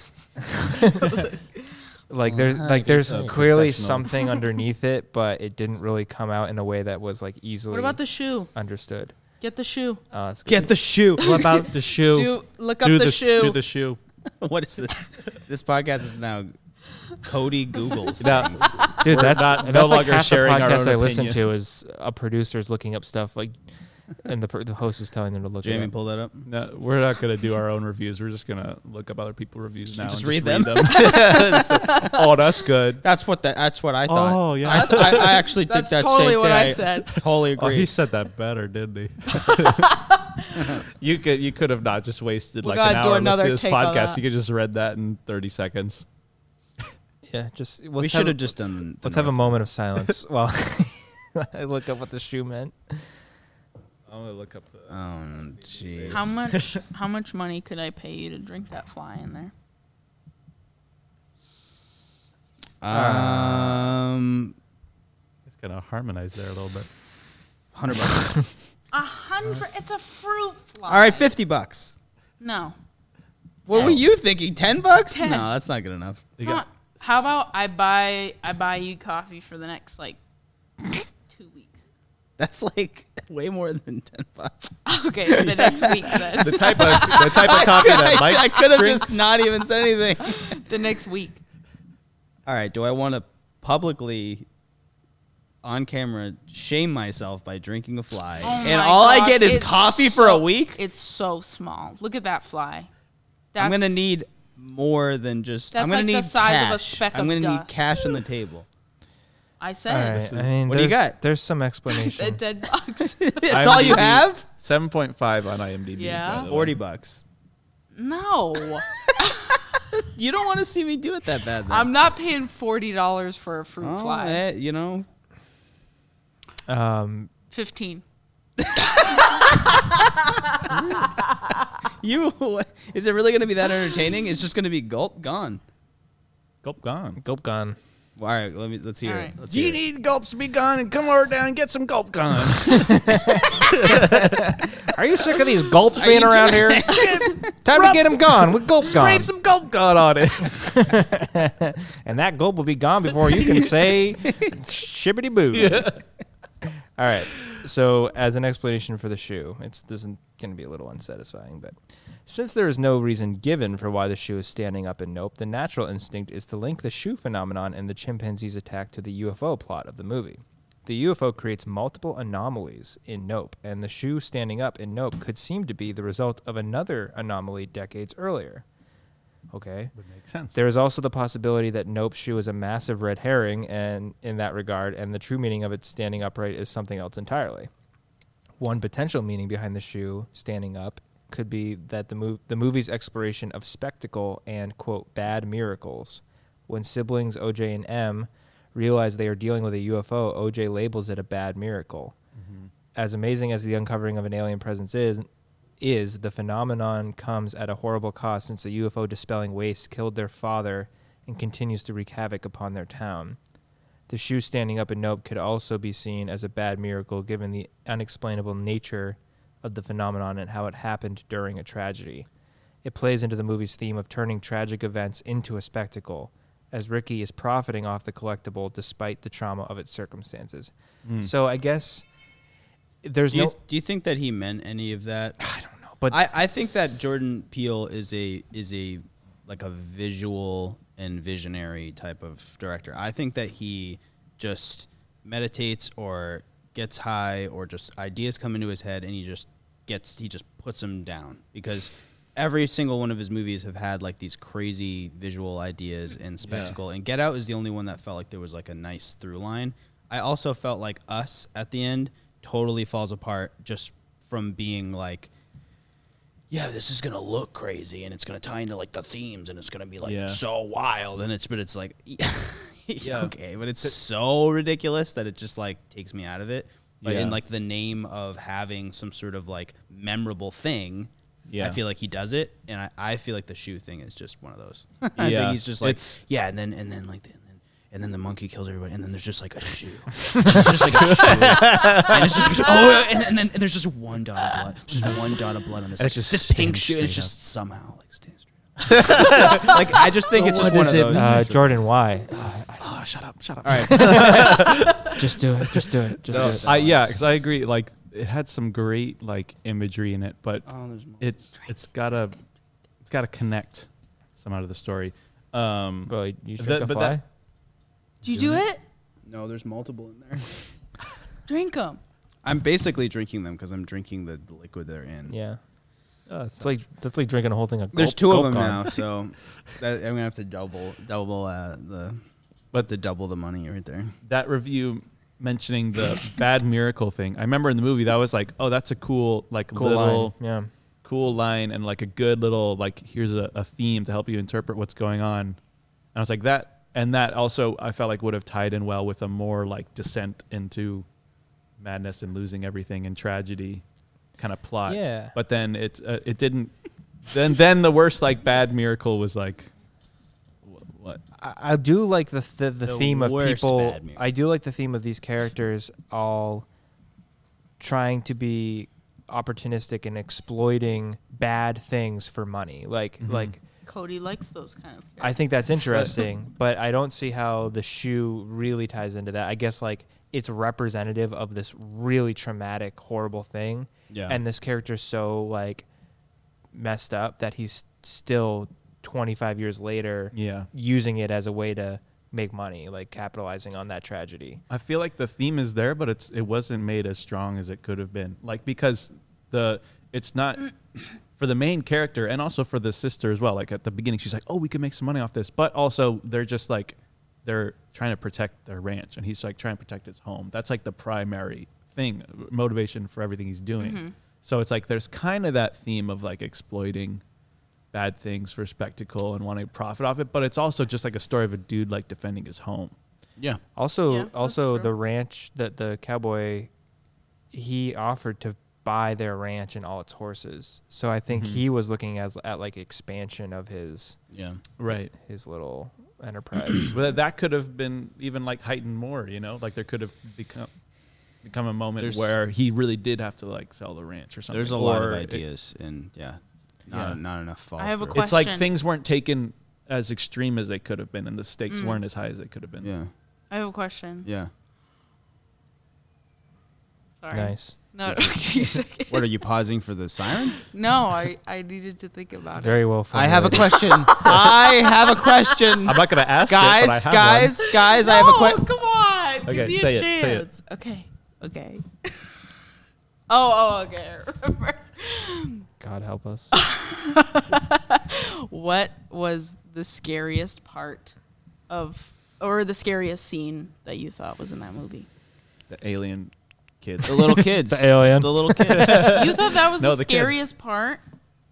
like there's like there's so clearly professional. something underneath it, but it didn't really come out in a way that was like easily What about the shoe? understood. Get the shoe. Uh, that's good. Get the shoe. What about the shoe? Do look up do the, the shoe. Do the shoe. What is this? This podcast is now Cody Googles Now- things. Dude, We're that's not- that's no like longer half the sharing our podcast own I listen opinion. to is a producer's looking up stuff like and the per- the host is telling them to look Jamie, it up. pull that up. No, we're not gonna do our own reviews. We're just gonna look up other people's reviews now. Just and read them. It's like, oh, that's good. That's what that. That's what I thought. Oh, yeah. I, I, I actually think That's that totally same what thing. I said. Totally Oh, agree. he said that better, didn't he? you could you could have not just wasted We like an gotta do hour another listening to this take on podcast. that. You could just read that in thirty seconds. Yeah, just let's we have should a- have just done. the Let's have a North moment of silence while I look up what the shoe meant. I'm gonna look up the. Oh, jeez. How much? How much money could I pay you to drink that fly in there? Um, It's gonna harmonize there a little bit. hundred bucks. A hundred. It's a fruit fly. All right, fifty bucks. No. What were Ten. you thinking? Ten bucks? Ten. No, that's not good enough. You How, got- how about I buy I buy you coffee for the next like two weeks? That's like way more than ten bucks. Okay, the next week then. the type of the type of coffee that I, Mike I could have drinks. just not even said anything. The next week. All right, do I want to publicly, on camera, shame myself by drinking a fly, Oh and my all I God, get is it's coffee for a so- week? It's so small. Look at that fly. I'm gonna That's- need more than just. That's I'm gonna like the need size of a cash. speck I'm of gonna need dust. cash on the table. I All said. right. I mean, What do you there's- got? There's some I explanation. said dead bucks. That's all you IMDb have? Seven point five on IMDb. Yeah. by the way. Forty bucks. No. You don't want to see me do it that bad. Then. I'm not paying forty dollars for a fruit Oh, fly. eh, you know. um, Fifteen. You is it really going to be that entertaining? It's just going to be gulp gone. Gulp gone. gulp gun. All right, let me let's hear All it. right. Let's Do you hear it. need gulps to be gone and come over down and get some gulp gone? Are you sick of these gulps being you around here? Time to get them gone with gulp Spray gone. some gulp gone on it. And that gulp will be gone before you can say shibbity boo. All right. So, as an explanation for the shoe, it's this is going to be a little unsatisfying, but since there is no reason given for why the shoe is standing up in Nope, the natural instinct is to link the shoe phenomenon and the chimpanzee's attack to the U F O plot of the movie. The U F O creates multiple anomalies in Nope, and the shoe standing up in Nope could seem to be the result of another anomaly decades earlier. Okay. Would make sense. There is also the possibility that Nope's shoe is a massive red herring, and in that regard, and the true meaning of it standing upright is something else entirely. One potential meaning behind the shoe standing up could be that the mov- the movie's exploration of spectacle and quote bad miracles. When siblings O J and M realize they are dealing with a U F O, O J labels it a bad miracle. Mm-hmm. As amazing as the uncovering of an alien presence is, is the phenomenon comes at a horrible cost, since the U F O dispelling waste killed their father and continues to wreak havoc upon their town. The shoe standing up in Nope could also be seen as a bad miracle given the unexplainable nature of the phenomenon and how it happened during a tragedy. It plays into the movie's theme of turning tragic events into a spectacle, as Ricky is profiting off the collectible despite the trauma of its circumstances. Mm. So I guess there's Do you, no... do you think that he meant any of that? I don't know, but... I, I think that Jordan Peele is a is a like a visual and visionary type of director. I think that he just meditates or gets high or just ideas come into his head and he just gets he just puts them down, because every single one of his movies have had like these crazy visual ideas and spectacle. And Get Out is the only one that felt like there was like a nice through line. I also felt like Us at the end totally falls apart just from being like, yeah, this is gonna look crazy and it's gonna tie into like the themes and it's gonna be like Yeah. so wild, and it's but it's like Yeah. okay, but it's so ridiculous that it just like takes me out of it. But in Yeah. like the name of having some sort of like memorable thing, Yeah. I feel like he does it, and I, I feel like the shoe thing is just one of those. I Yeah. think he's just like, It's- yeah, and then and then like the, and then and then the monkey kills everybody, and then there's just like a shoe, there's just like a shoe, and it's just like, oh, and, and then there's just one dot of blood, just one dot of blood on this, And like, it's just this pink standing shoe, and it's straight just somehow like stands straight up. Like I just think it's just What one does of it those. mean? Uh, types of Jordan, things. why? Oh, shut up, shut up. All right, Just do it. Just do it. Just No, do it. I, yeah, because I agree. Like, it had some great like imagery in it, but oh, there's more. it's it's gotta it's gotta connect somehow to the story. Um, Bro, you That- drink a but fly? that- Did you do it? No, there's multiple in there. Drink them. I'm basically drinking them because I'm drinking the, the liquid they're in. Yeah. Oh, It's like that's like drinking a whole thing of. There's Gulp- two of Gulp them Con. now, so that, I'm gonna have to double double uh, the, but to double the money right there. that review mentioning the bad miracle thing. I remember in the movie that was like, oh, that's a cool like Cool little line. Yeah. cool line and like a good little like here's a, a theme to help you interpret what's going on. And I was like that, and that also I felt like would have tied in well with a more like descent into madness and losing everything and tragedy kind of plot. Yeah. But then it uh, it didn't. Then then the worst like bad miracle was like wh- what? I, I do like the the, the, The theme of worst people. bad miracle. I do like the theme of these characters all trying to be opportunistic and exploiting bad things for money. Like Mhm. like Cody likes those kind of. I think that's interesting, but I don't see how the shoe really ties into that. I guess like it's representative of this really traumatic, horrible thing. Yeah, And this character's so like messed up that he's still twenty-five years later Yeah. using it as a way to make money, like capitalizing on that tragedy. I feel like the theme is there, but it's it wasn't made as strong as it could have been. Like because the it's not for the main character and also for the sister as well. Like at the beginning, she's like, "Oh, we could make some money off this," but also they're just like they're trying to protect their ranch, and he's like trying to protect his home. That's like the primary thing, motivation for everything he's doing. Mhm. So it's like there's kind of that theme of like exploiting bad things for spectacle and wanting to profit off it, but it's also just like a story of a dude like defending his home. yeah. Also, Yeah, that's also true. the ranch that the cowboy he offered to buy their ranch and all its horses. So I think Mhm. he was looking as at like expansion of his Yeah. Right. his little enterprise. But that could have been even like heightened more, you know, like there could have become become a moment There's- where he really did have to like sell the ranch or something. There's a lot of Or it- ideas, and yeah, not Yeah. not enough fall. I have a through. question. It's like things weren't taken as extreme as they could have been, and the stakes Mm. weren't as high as they could have been. Yeah, I have a question. yeah. Sorry. Nice. No, okay, second. What are you pausing for the siren? No, I, I needed to think about Very it. well. I have a formulated. question. I have a question. I'm not gonna ask guys, it, but I have guys, one. guys. No, I have a question. come on. Okay, Give me say a it, say it. chance. Okay, okay. oh, oh, okay. I remember. God help us. What was the scariest part of, or the scariest scene that you thought was in that movie? The alien kids. The little kids. The alien. The little kids. You thought that was No, the, the kids. scariest part?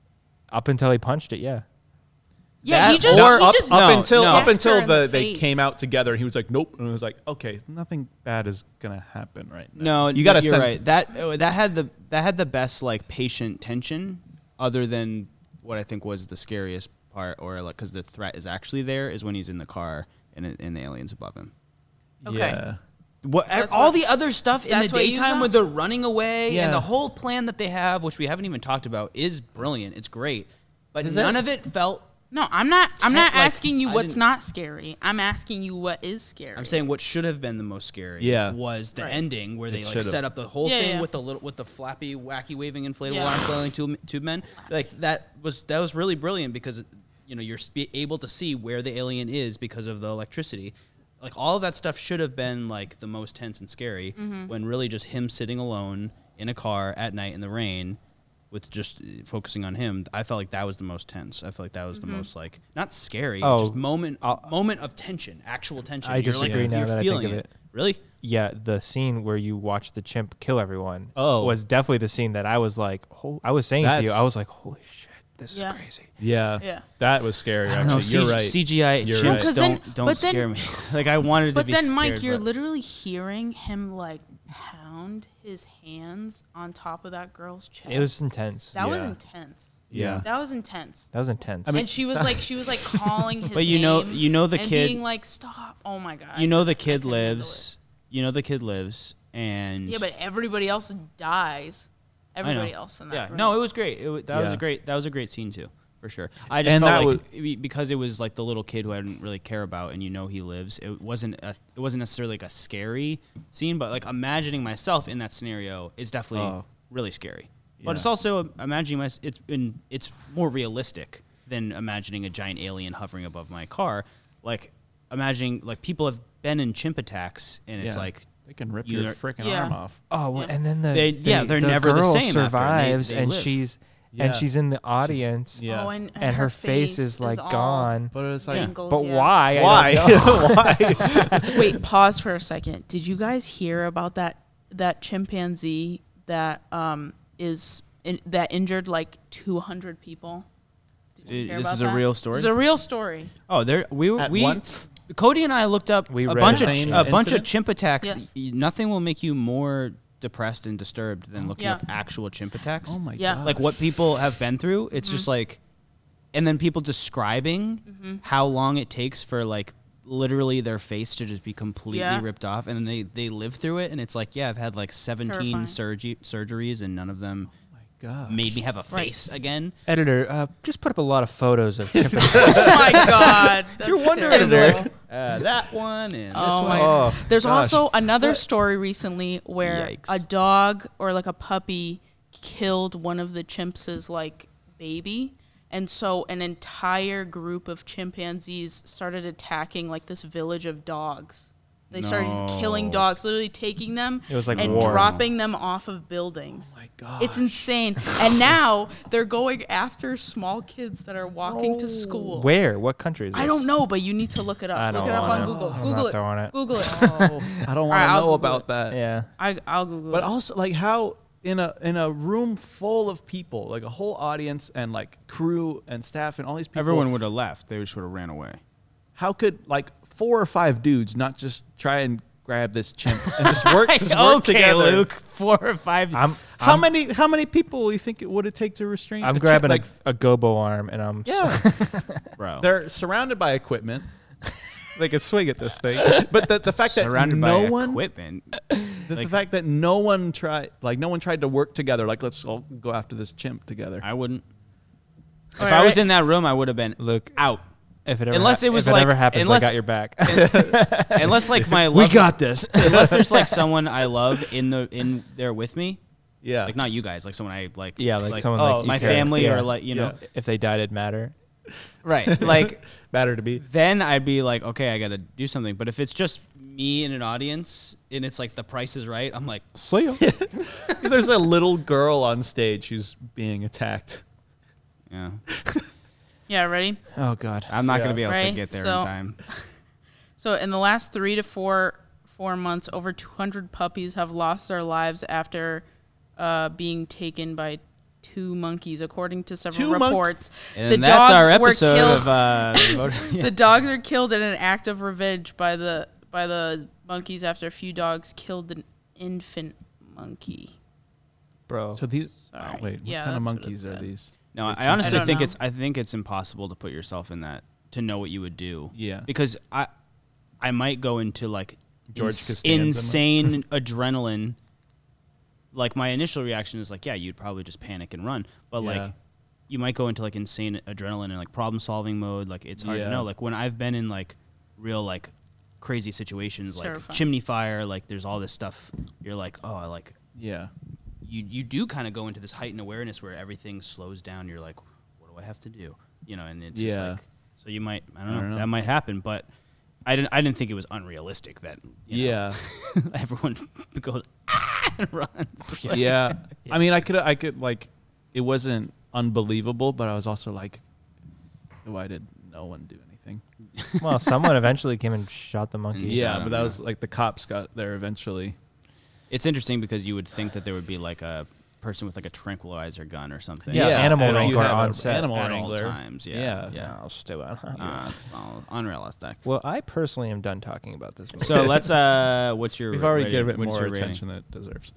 Up until he punched it, yeah. Yeah, That he just, or he up, just up No, until no. up jacked her until in the, the they face. came out together, and he was like, "Nope," and it was like, "Okay, nothing bad is gonna happen right now." No, you got to you're sense right. That uh, that had the that had the best like patient tension, other than what I think was the scariest part, or like because the threat is actually there, is when he's in the car and it- and the aliens above him. Okay. Yeah. What That's all what- the other stuff in the that's what you daytime thought? where they're running away Yeah. and the whole plan that they have, which we haven't even talked about, is brilliant. It's great, but Is none it? of it felt. No, I'm not. I'm not Like, asking you I what's didn't- not scary. I'm asking you what is scary. I'm saying what should have been the most scary. Yeah. was the Right. ending where they It like should've. set up the whole Yeah, thing yeah. with the little with the flappy, wacky, waving inflatable Yeah. arm flailing tube, tube men. Like that was that was really brilliant because you know you're spe- able to see where the alien is because of the electricity. Like all of that stuff should have been like the most tense and scary Mm-hmm. when really just him sitting alone in a car at night in the rain with just uh, focusing on him. I felt like that was the most tense. I felt like that was Mm-hmm. the most like not scary, Oh, just moment I'll- moment of tension, actual tension. I You're disagree like, now you're that I think feeling of it. it. Really? Yeah, the scene where you watch the chimp kill everyone Oh. was definitely the scene that I was like, hol- I was saying to you, That's- I was like, holy shit, this Yeah. is crazy. Yeah. Yeah. That was scary. I don't Actually, know. C- you're right. C G I You're chimps right. No, 'cause then- don't don't but then- scare me. Like I wanted to But be then, Mike, scared, you're but- literally hearing him like pound his hands on top of that girl's chest. It was intense. that was Yeah. intense. Yeah. That was intense. That was intense. and she was like, she was like calling his But you know- name you know the and kid- being like, stop. Oh my god. you know the I kid couldn't handle lives. You know the kid lives, and it. Yeah, but everybody else dies. I know. Everybody else in that Yeah, room. no, it was great. It, wa- that was Yeah. a great. That was a great scene too, for sure. I just And felt that like be- because it was like the little kid who I didn't really care about, and you know he lives. It wasn't. A, it wasn't necessarily like a scary scene, but like imagining myself in that scenario is definitely Oh. really scary. But Yeah. it's also imagining my. It's been. It's more realistic than imagining a giant alien hovering above my car. Like imagining like people have been in chimp attacks, and it's Yeah. like They can rip You your are- freaking Yeah. arm off. Oh, well, Yeah. and then the They- yeah, the- they're the never the girl same after, and they- survives, they and live. she's Yeah. and she's in the audience, Yeah. Oh, and, and, and her face is like all gone. But it's like, angled, But yeah. why? I why? don't know. Why? Wait, pause for a second. Did you guys hear about that that chimpanzee that um is in, that injured like two hundred people? Did you Uh, hear this about is a that? real story? It's a real story. Oh, there we were At we once? Cody and I looked up We a read bunch the of same a bunch of incident? chimp attacks. Yes. Y- Nothing will make you more depressed and disturbed than looking Yeah. up actual chimp attacks. Oh my Yeah. god! Like what people have been through. It's just like, and then people describing how long it takes for like literally their face to just be completely Yeah. ripped off, and then they they live through it, and it's like, yeah, I've had like seventeen Terrifying. surgery surgeries, and none of them God. made me have a Right. face again. Editor, uh, just put up a lot of photos of chimp attacks. Oh my god. That's You're wondering, terrible. Editor. Uh, that one and this Oh one. my Oh, There's gosh. also another What? story recently where Yikes. a dog or like a puppy killed one of the chimps' like baby. And so an entire group of chimpanzees started attacking like this village of dogs. They started No. killing dogs, literally taking them It was like and war. dropping them off of buildings. Oh my god! It's insane. And now they're going after small kids that are walking to school. Where? What country is this? I don't know, but you need to look it up. I Look don't it up on wanna. Google. I'm Google not it. throwing it. Google it. Oh, I don't want right, to I'll know Google about it. that. Yeah. I, I'll Google But it. also, like, how in a in a room full of people, like a whole audience and like crew and staff and all these people, Everyone would have left. They just would have ran away. how could like four or five dudes not just try and grab this chimp and just work, just work okay, together? Luke. Four or five. I'm How I'm, many how many people do you think it would it take to restrain? I'm a grabbing chimp? like a, a gobo arm and I'm yeah. bro. They're surrounded by equipment. They could swing at this thing, but the, the fact surrounded that no by one, equipment. the, the like- fact that no one tried, like no one tried to work together, like let's all go after this chimp together. I wouldn't. If Alright, I was right. in that room, I would have been Luke. out. If it ever Unless hap- it was if like- it ever happens, unless- I got your back. Unless like my we love, got this. unless there's like someone I love in the in there with me, Yeah, like not you guys, like someone I like. Yeah, like, someone oh, like you my care. family Yeah. or like you know, Yeah. If they died, it'd matter. right? Like better to be. then I'd be like, okay, I gotta do something. But if it's just me in an audience and it's like the Price is Right, I'm like, See ya. There's a little girl on stage who's being attacked. yeah, Yeah, ready? Oh God. I'm not Yeah. gonna be able to Right, get there so- in time. So in the last three to four four months, over two hundred puppies have lost their lives after uh, being taken by two monkeys, according to several Two monk- reports. And the that's dogs our were episode killed. of. Uh, vote- The dogs were killed in an act of revenge by the by the monkeys after a few dogs killed an infant monkey. Bro. So these. Sorry. Oh, wait, what Yeah, kind of that's what it monkeys are said. these? No, Like I honestly I don't think know. it's I think it's impossible to put yourself in that to know what you would do. Yeah. Because I I might go into like George ins- Costanza mode. insane adrenaline. Like my initial reaction is like, yeah, you'd probably just panic and run. But Yeah. like you might go into like insane adrenaline and like problem solving mode. Like it's hard Yeah. to know. Like when I've been in like real like crazy situations It's like terrifying. chimney fire, like there's all this stuff. You're like, oh, I like Yeah. you you do kind of go into this heightened awareness where everything slows down. You're like, what do I have to do? You know, and it's just Yeah. like, so you might, I don't, I know, don't know. that might happen, but I didn't, I didn't think it was unrealistic that, you know, Yeah. everyone goes ah, and runs. Like, yeah. I mean, I could, I could like, it wasn't unbelievable, but I was also like, why did no one do anything? Well, someone eventually came and shot the monkey. And Yeah, shot but him, that yeah. was like the cops got there eventually. It's interesting because you would think that there would be like a person with like a tranquilizer gun or something. Yeah, animal and if you wrangler have on an set Animal at all wrangler. times. Yeah. Yeah. Yeah. I'll stay on. Uh, well, unrealistic. Well, I personally am done talking about this movie. So let's, uh, what's your We've already rating? given it What's more your rating? attention than it deserves.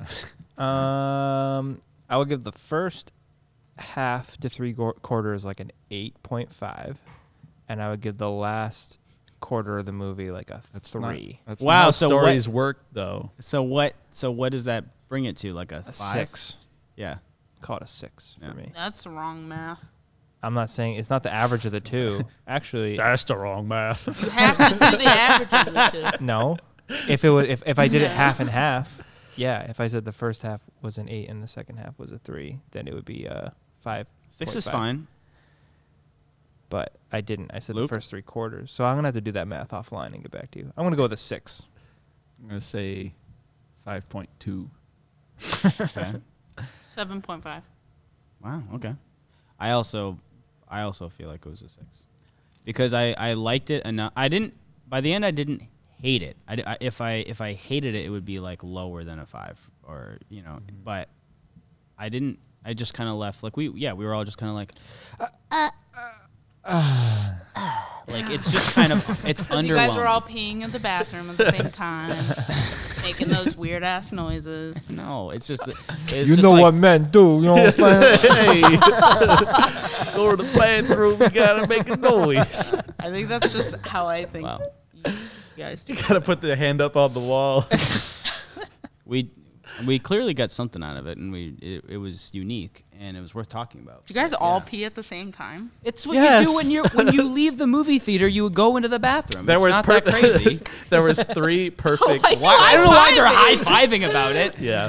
Um, I will give the first half to three go- quarters like an eight point five, and I would give the last quarter of the movie like a That's not- three, That's Wow, not how so what- stories work, though. So what, so what does that bring it to? Like a, a five? six. Yeah. Call it a six Yeah. for me. That's wrong math. I'm not saying it's not the average of the two. Actually, That's the wrong math. You have to do the average of the two. no. If it was, if, if I did it half and half, yeah. If I said the first half was an eight and the second half was a three, then it would be a five. Six is five. fine. But I didn't. I said Luke? the first three quarters. So I'm gonna have to do that math offline and get back to you. I'm gonna go with a six. I'm gonna say five point two. Okay. Seven point five. Wow. Okay. I also, I also feel like it was a six, because I, I liked it enough. I didn't. By the end, I didn't hate it. I, I if I if I hated it, it would be like lower than a five, or you know. Mm-hmm. But I didn't. I just kind of left like we yeah we were all just kind of like. Uh, uh, uh, like it's just kind of it's underwhelming. You guys were all peeing in the bathroom at the same time, making those weird ass noises. No, it's just it's you just know like, what men do. You know what I'm saying? Hey, go to the bathroom. You gotta make a noise. I think that's just how I think Wow. you guys do. You gotta put the hand up on the wall. we we clearly got something out of it, and we it, it was unique, and it was worth talking about. Do you guys all Yeah. pee at the same time? It's what Yes. you do when you when you leave the movie theater. You go into the bathroom. There it's was not per- that crazy. There was three perfect. my Why, I don't know why they're high High-fiving. fiving about it. Yeah.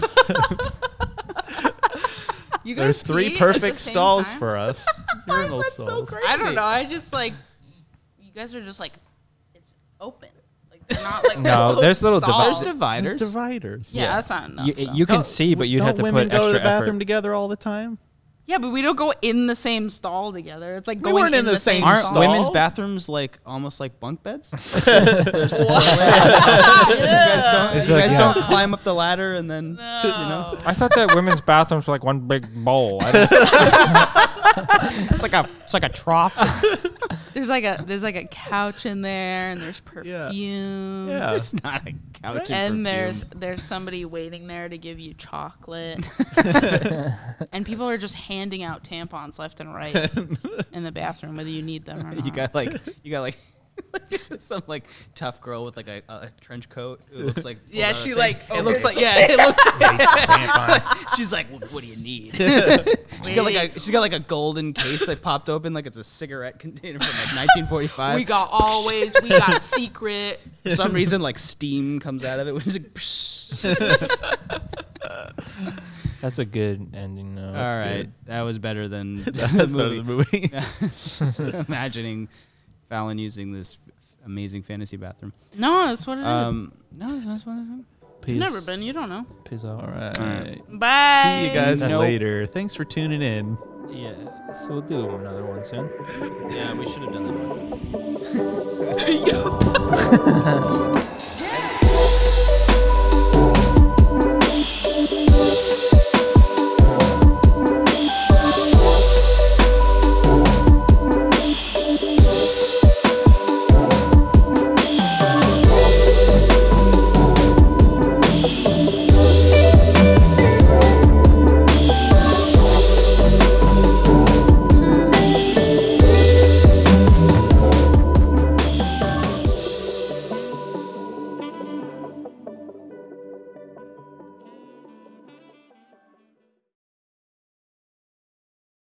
You guys There's three pee at the perfect same stalls time? for us. Urinal stalls. I don't know. I just like you guys are just like it's open. Like they're not like No, closed there's little stalls. There's dividers. There's dividers. Yeah, that's not enough. You, though. you can Don't- see, but you'd don't have to women put go to extra the bathroom effort. together all the time? Yeah, but we don't go in the same stall together. It's like We going weren't in in the same Aren't stall. women's bathrooms like almost like bunk beds? There's the What? toilet. You guys don't, It's you like, guys yeah. don't climb up the ladder and then No. you know I thought that women's bathrooms were like one big bowl. I don't- it's like a it's like a trough. There's like a there's like a couch in there, and there's perfume. Yeah. There's not a couch. And perfume. there's there's somebody waiting there to give you chocolate. And people are just handing out tampons left and right in the bathroom, whether you need them or not. you got like you got like some like tough girl with like a, a trench coat who looks like Yeah, pulls out a she, thing. like, it looks opens- like yeah it looks Tampons. she's like what, what do you need she's got like a she's got like a golden case that popped open like it's a cigarette container from like nineteen forty-five. We got always, we got secret. For some reason like steam comes out of it, which is like psh. That's a good ending. though. All That's right, good. that was better than That's the better than movie. the movie. Imagining Fallon using this amazing fantasy bathroom. No, that's what it is. Um, no, that's not what it is. Peace. Never been. You don't know. Peace All out. right. All right. Bye. See you guys Nope. later. Thanks for tuning in. Yeah, so we'll do another one soon. Yeah, we should have done that. Yo.